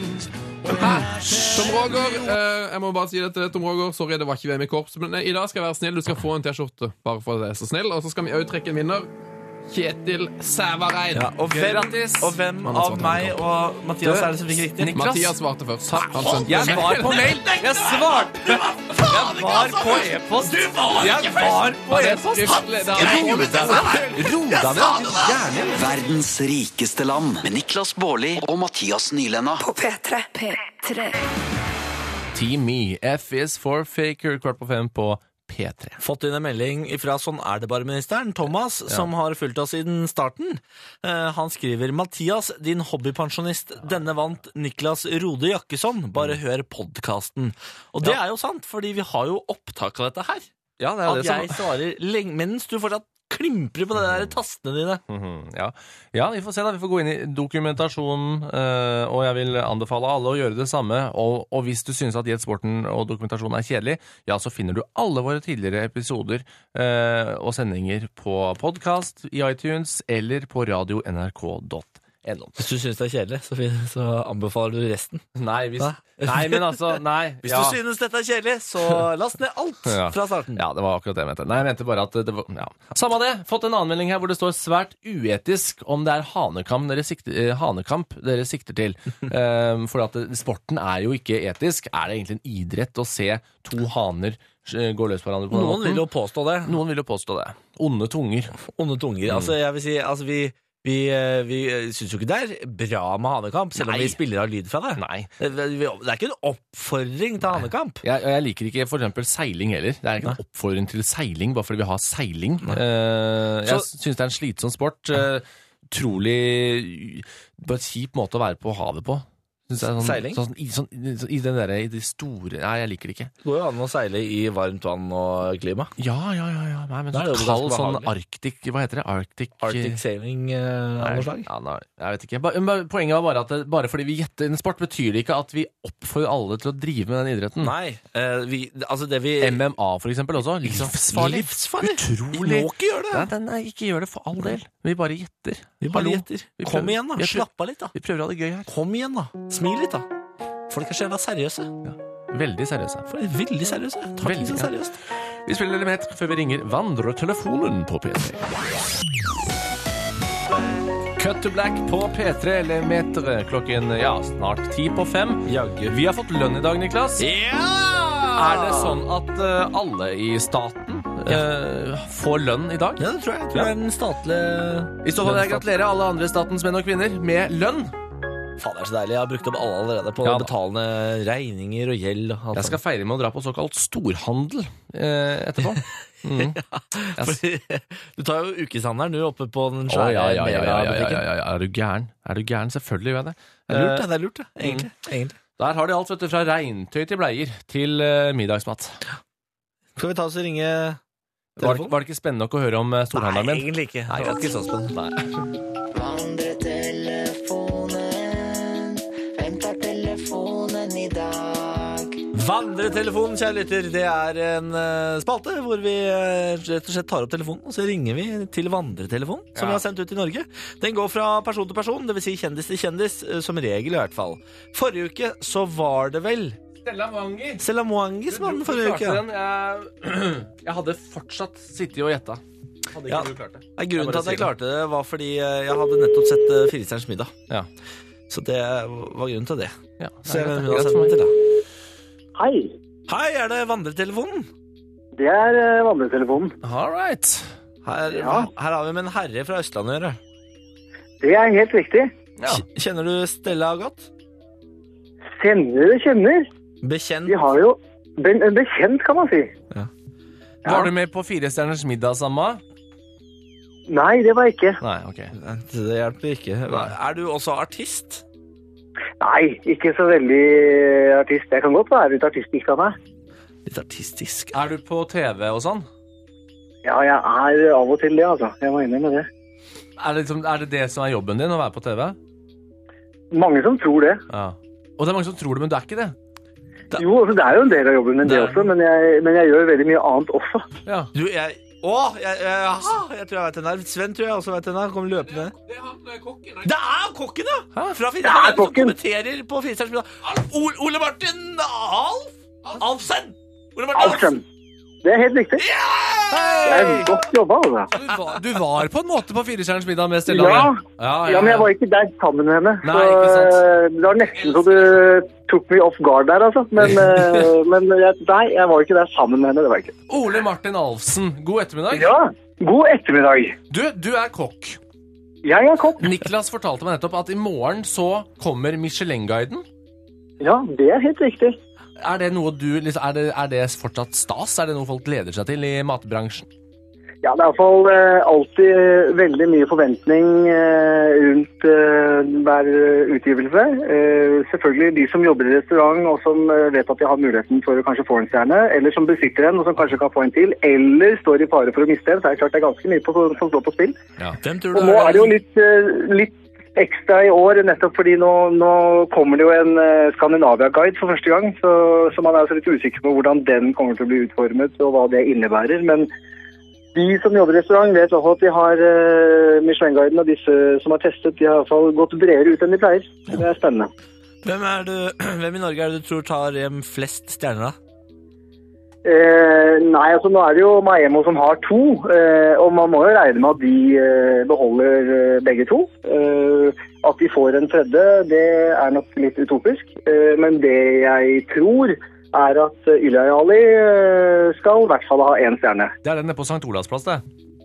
Tom Roger, eh, jeg må bare si det til Tom Roger. Sorry, det var ikke V M i korps, men eh, i dag skal jeg være snill. Du skal få en T-skjorte, bare for at jeg er så snill. Og så skal vi også trekke en vinner. Kjetil Sævareid. Ja, og, hvem, og hvem Han har av svart meg og Mathias er det som fikk riktig? Niklas. Mathias svarte først. Han sendte Jeg en var mail. på mail! Jeg svarte! Jeg var på e-post! Jeg var på e-post! Skriftlig, det er- Ro deg ned! Ro deg ned! Gjerne. Verdens rikeste land med Niklas Baarli og Mathias Nylenna. På P tre. P tre. Team Me. F is for faker. Kvart på fem på P tre. Fått inn en melding fra Sånn er det bare-ministeren, Thomas, som har fulgt oss siden starten. Eh, han skriver: Mathias, din hobbypensjonist, denne vant Niklas Rode Jakkesson. Bare hør podcasten. Og det er jo sant, fordi vi har jo opptak av dette her. Ja, det er At det som jeg svarer lenge, mens du fortsatt klimprer på de der tastene dine. Mhm, ja. ja, vi får se da. Vi får gå inn i dokumentasjonen, eh, og jeg vil anbefale alle å gjøre det samme. Og, og hvis du synes at Gjett sporten og dokumentasjon er kjedelig, ja, så finner du alle våre tidligere episoder eh, og sendinger på podcast i iTunes eller på radio n r k punktum no. Hvis du synes det er kjedelig, så, fin- så anbefaler du resten. Nei, hvis, Hva? nei, men altså, nei. Hvis ja. du synes dette er kjedelig, så last ned alt Ja. fra starten. Ja, det var akkurat det jeg mente. Nei, jeg mente bare at det var, ja. Samme det, fått en anmelding her hvor det står svært uetisk om det er hanekamp dere sikter, eh, hanekamp dere sikter til. um, for at det, sporten er jo ikke etisk. Er det egentlig en idrett å se to haner eh, gå løs på hverandre på den Noen måten? vil jo påstå det. Noen vil jo påstå det. Onde tunger. Onde tunger. Altså, jeg vil si, altså vi Vi, eh, vi syns jo ikke det er bra med hanekamp, selv om Nei. vi spiller av lyd fra det. Nei. Det, det det er ikke en oppfordring til hanekamp. Jeg, og jeg liker ikke for eksempel seiling heller. Det er ikke en oppfordring til seiling, bare fordi vi har seiling. Eh, jeg Så- syns det er en slitsom sport. Eh, Utrolig Bare en kjip måte å være på havet på. Synes jeg, sånn, Seiling? Sånn, i, sånn, I den der, i de store Nei, jeg liker det ikke. Det går jo an å seile i varmt vann og klima. Ja, ja, ja. ja. Nei, men Da er det så jo kald ganske sånn behagelig. Arctic Hva heter det? Arctic Arctic sailing eh, av Nei, noe slag. ja, nei, jeg vet ikke. Ba- men Poenget var bare at det, bare fordi vi gjetter en sport, betyr det ikke at vi oppfordrer alle til å drive med den idretten. Nei, eh, vi, altså det vi M M A for eksempel også. Livsfarlig. Livsfarlig. Utrolig. Vi må ikke gjøre det. Nei, nei, nei, ikke gjør det for all del. Vi bare gjetter. Vi bare Hallo. gjetter. Vi Kom prøver- igjen, da. vi prøver- Slapp av litt, da. Vi prøver å ha det gøy her. Kom igjen, da. Smil litt, da. Folk er så jævla seriøse. Veldig seriøse. Folk er veldig seriøse. Ta Veldig, det så ja. seriøst. Vi spiller element før vi ringer vandretelefonen på P tre. Cut to Black på P tre Elemeter klokken ja, snart ti på fem. Jaggu. Vi har fått lønn i dag, Niklas. Ja! Er det sånn at uh, alle i staten uh, får lønn i dag? Ja, det tror jeg. Jeg tror det er den statlige I så fall vil jeg gratulere alle andre statens menn og kvinner med lønn. Faen, det er så deilig. Jeg har brukt opp alle allerede på Ja, da. betalende regninger og gjeld. Og alt Jeg skal feire med å dra på såkalt storhandel uh, etterpå. Mm. sånt. Fordi, du tar jo ukeshandelen du oppe på den Å, svære ja, ja, ja, ja, ja, ja, megabutikken. ja, ja. Er du gæren? Er du gæren? Selvfølgelig gjør jeg det. Det er lurt, det. Eh, Det er lurt, det. Egentlig. Egentlig. Der har de alt, vet du, fra regntøy til bleier til uh, middagsmat. Skal vi ta oss og ringe Var det, telefonen? var det ikke spennende nok å høre om uh, storhandelen Nei, min? egentlig ikke. Nei, Det var ikke så spennende. Nei. Vandretelefonen, hvem tar telefonen i dag? Vandretelefonen, kjære lytter, det er en eh, spalte hvor vi eh, rett og slett tar opp telefonen, og så ringer vi til vandretelefonen, som Ja. vi har sendt ut i Norge. Den går fra person til person, det vil si kjendis til kjendis, eh, som regel i hvert fall. Forrige uke så var det vel Stella Mwangi. Stella Mwangi som var den forrige uke. Ja. Jeg, jeg hadde fortsatt sittet og gjetta. Hadde ikke Ja. du klart det? Nei, grunnen Jeg til bare at jeg sier klarte det var fordi eh, jeg hadde nettopp sett uh, Firestjerners middag. Ja. Så det var grunnen til det. Ja, Så jeg det er vil greit ha for sendt meg. den til deg. Hei, Hei, er det vandretelefonen? det er uh, vandretelefonen. All right. Her, Ja. her har vi med en herre fra Østlandet å gjøre. Det er helt riktig. Ja. K- Kjenner du Stella godt? Kjenner og kjenner. Bekjent? Vi har jo be bekjent, kan man si. Ja. Var du med på Fire stjerners middag sammen? Nei, det var jeg ikke. Nei, ok. Nei, Det hjelper ikke. Hva- Er du også artist? Nei, ikke så veldig artist. Jeg kan godt være litt artistisk av meg. Litt artistisk. Er du på T V og sånn? Ja, jeg er av og til det, altså. Jeg må innrømme det. Er det, liksom, er det det som er jobben din, å være på T V? Mange som tror det. Ja. Og det er mange som tror det, men det er ikke det. Jo, altså, det er jo en del av jobben min, det Det er- også, men jeg, men jeg gjør veldig mye annet også. Ja. Du, jeg Å, jeg, jeg, aha, jeg tror jeg vet den der. Sven tror jeg også vet den der. Kommer løpende. Det er han eh, kokken. Det er kokken, ja! Hæ? Fra Fire Det er han som kokken. kommenterer på Firestjerners middag. Ole, Ole Martin Alf? Alfsen! Ole Martin Alfsen. Det er helt riktig. Det er godt jobba, altså. Du var, du var på en måte på Fire stjerners middag med Stella? Ja. ja, Ja, men jeg var ikke der sammen med henne. Nei, så ikke sant. eh, det var nesten så du tok meg off guard der, altså. Men, eh, men jeg, nei, jeg var ikke der sammen med henne. Det var jeg ikke. Ole Martin Alfsen, god ettermiddag. Ja, god ettermiddag. Du, du er kokk. Jeg er kokk. Niklas fortalte meg nettopp at i morgen så kommer Michelin-guiden. Ja, det er helt riktig. Er det noe du, liksom, er, det, er det fortsatt stas? Er det noe folk gleder seg til i matbransjen? Ja, det er i hvert fall eh, alltid veldig mye forventning eh, rundt eh, hver utgivelse. Eh, selvfølgelig de som jobber i restaurant og som eh, vet at de har muligheten for å kanskje få en stjerne, eller som besitter en og som kanskje kan få en til, eller står i fare for å miste en, så er det klart det er ganske mye på, som står på spill. Hvem tror Og du nå er det jo litt, eh, litt ekstra i år, nettopp fordi nå, nå kommer det jo en eh, Skandinavia-guide for første gang, så, så man er altså litt usikker på hvordan den kommer til å bli utformet og hva det innebærer, men de som jobber i restaurant vet i hvert fall at de har uh, Michelin-guiden, og disse som har testet, de har i hvert fall gått bredere ut enn de pleier. Så det er spennende. Hvem, er du, hvem i Norge er det du tror tar hjem flest stjerner, da? Eh, nei, altså nå er det jo Maemo som har to, eh, og man må jo regne med at de eh, beholder eh, begge to. Eh, at de får en tredje, det er nok litt utopisk. Eh, men det jeg tror er at Ylja Ali eh, skal i hvert fall ha én stjerne. Det er den nede på Sankt Olavs plass, det.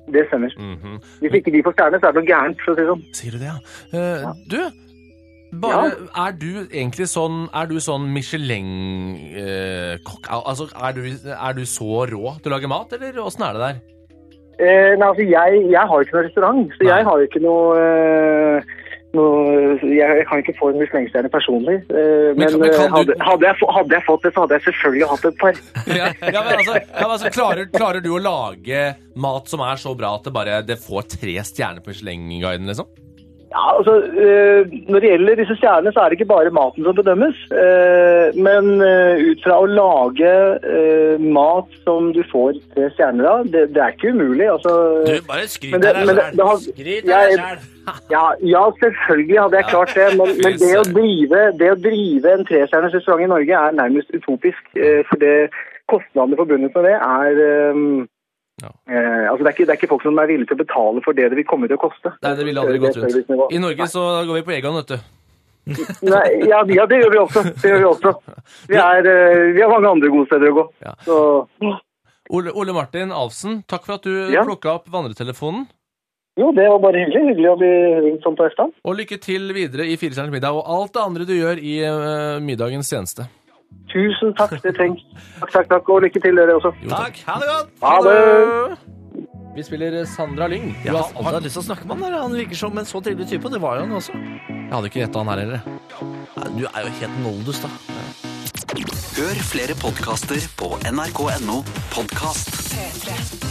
Det stemmer. Mhm. Hvis ikke de får stjerne, så er det noe gærent, for å si det sånn. Sier du det, ja? Eh, du, bare, er du egentlig sånn, er du sånn Michelin-kokk? altså, er du, er du så rå til å lage mat, eller hvordan er det der? Eh, nei, altså, jeg, jeg har ikke noe restaurant, så jeg har jo ikke noe... Eh, noe jeg, jeg kan ikke få en Michelin-stjerne personlig, eh, men, men, men du... hadde, hadde, jeg, hadde jeg fått det, så hadde jeg selvfølgelig hatt et par. ja, ja, men altså, ja, men altså klarer, klarer du å lage mat som er så bra at det bare det får tre stjerner på Michelin-guiden, liksom? Ja, altså, øh, når det gjelder disse stjernene, så er det ikke bare maten som bedømmes, øh, men øh, ut fra å lage øh, mat som du får tre stjerner av, det, det er ikke umulig. Altså, du, bare skryt av deg selv. Skryt av deg selv. Ja, ja, selvfølgelig hadde jeg klart det, men, men det, å drive, det å drive en trestjerners restaurant i Norge er nærmest utopisk, øh, for det kostnadene forbundet med det er... Øh, Ja. Eh, altså det, er ikke, det er ikke folk som er villige til å betale for det det vil komme til å koste. Nei, det vil aldri gått rundt. I Norge så går vi på Egon, vet du. Nei, ja, ja, det gjør vi også. Det gjør vi også. Vi, er, vi har mange andre gode steder å gå. Ja. Så... Ole, Ole Martin Alfsen, takk for at du ja. plukket opp vandretelefonen. Jo, det var bare hyggelig. Hyggelig å bli ringt sånn på Østland. Og lykke til videre i Firestjerners middag og alt det andre du gjør i uh, middagens tjeneste. Tusen takk, det trengs. Takk, takk, takk, og lykke til dere også. Jo, takk, ha det godt. Ha det. Vi spiller Sandra Lyng. Jeg har aldri hatt lyst til å snakke med han der. Han virker som en så trivelig type, og det var jo han også. Jeg hadde ikke gjettet han her heller. Nei, du er jo helt noldus, da. Hør flere podcaster på n r k punktum n o podcast.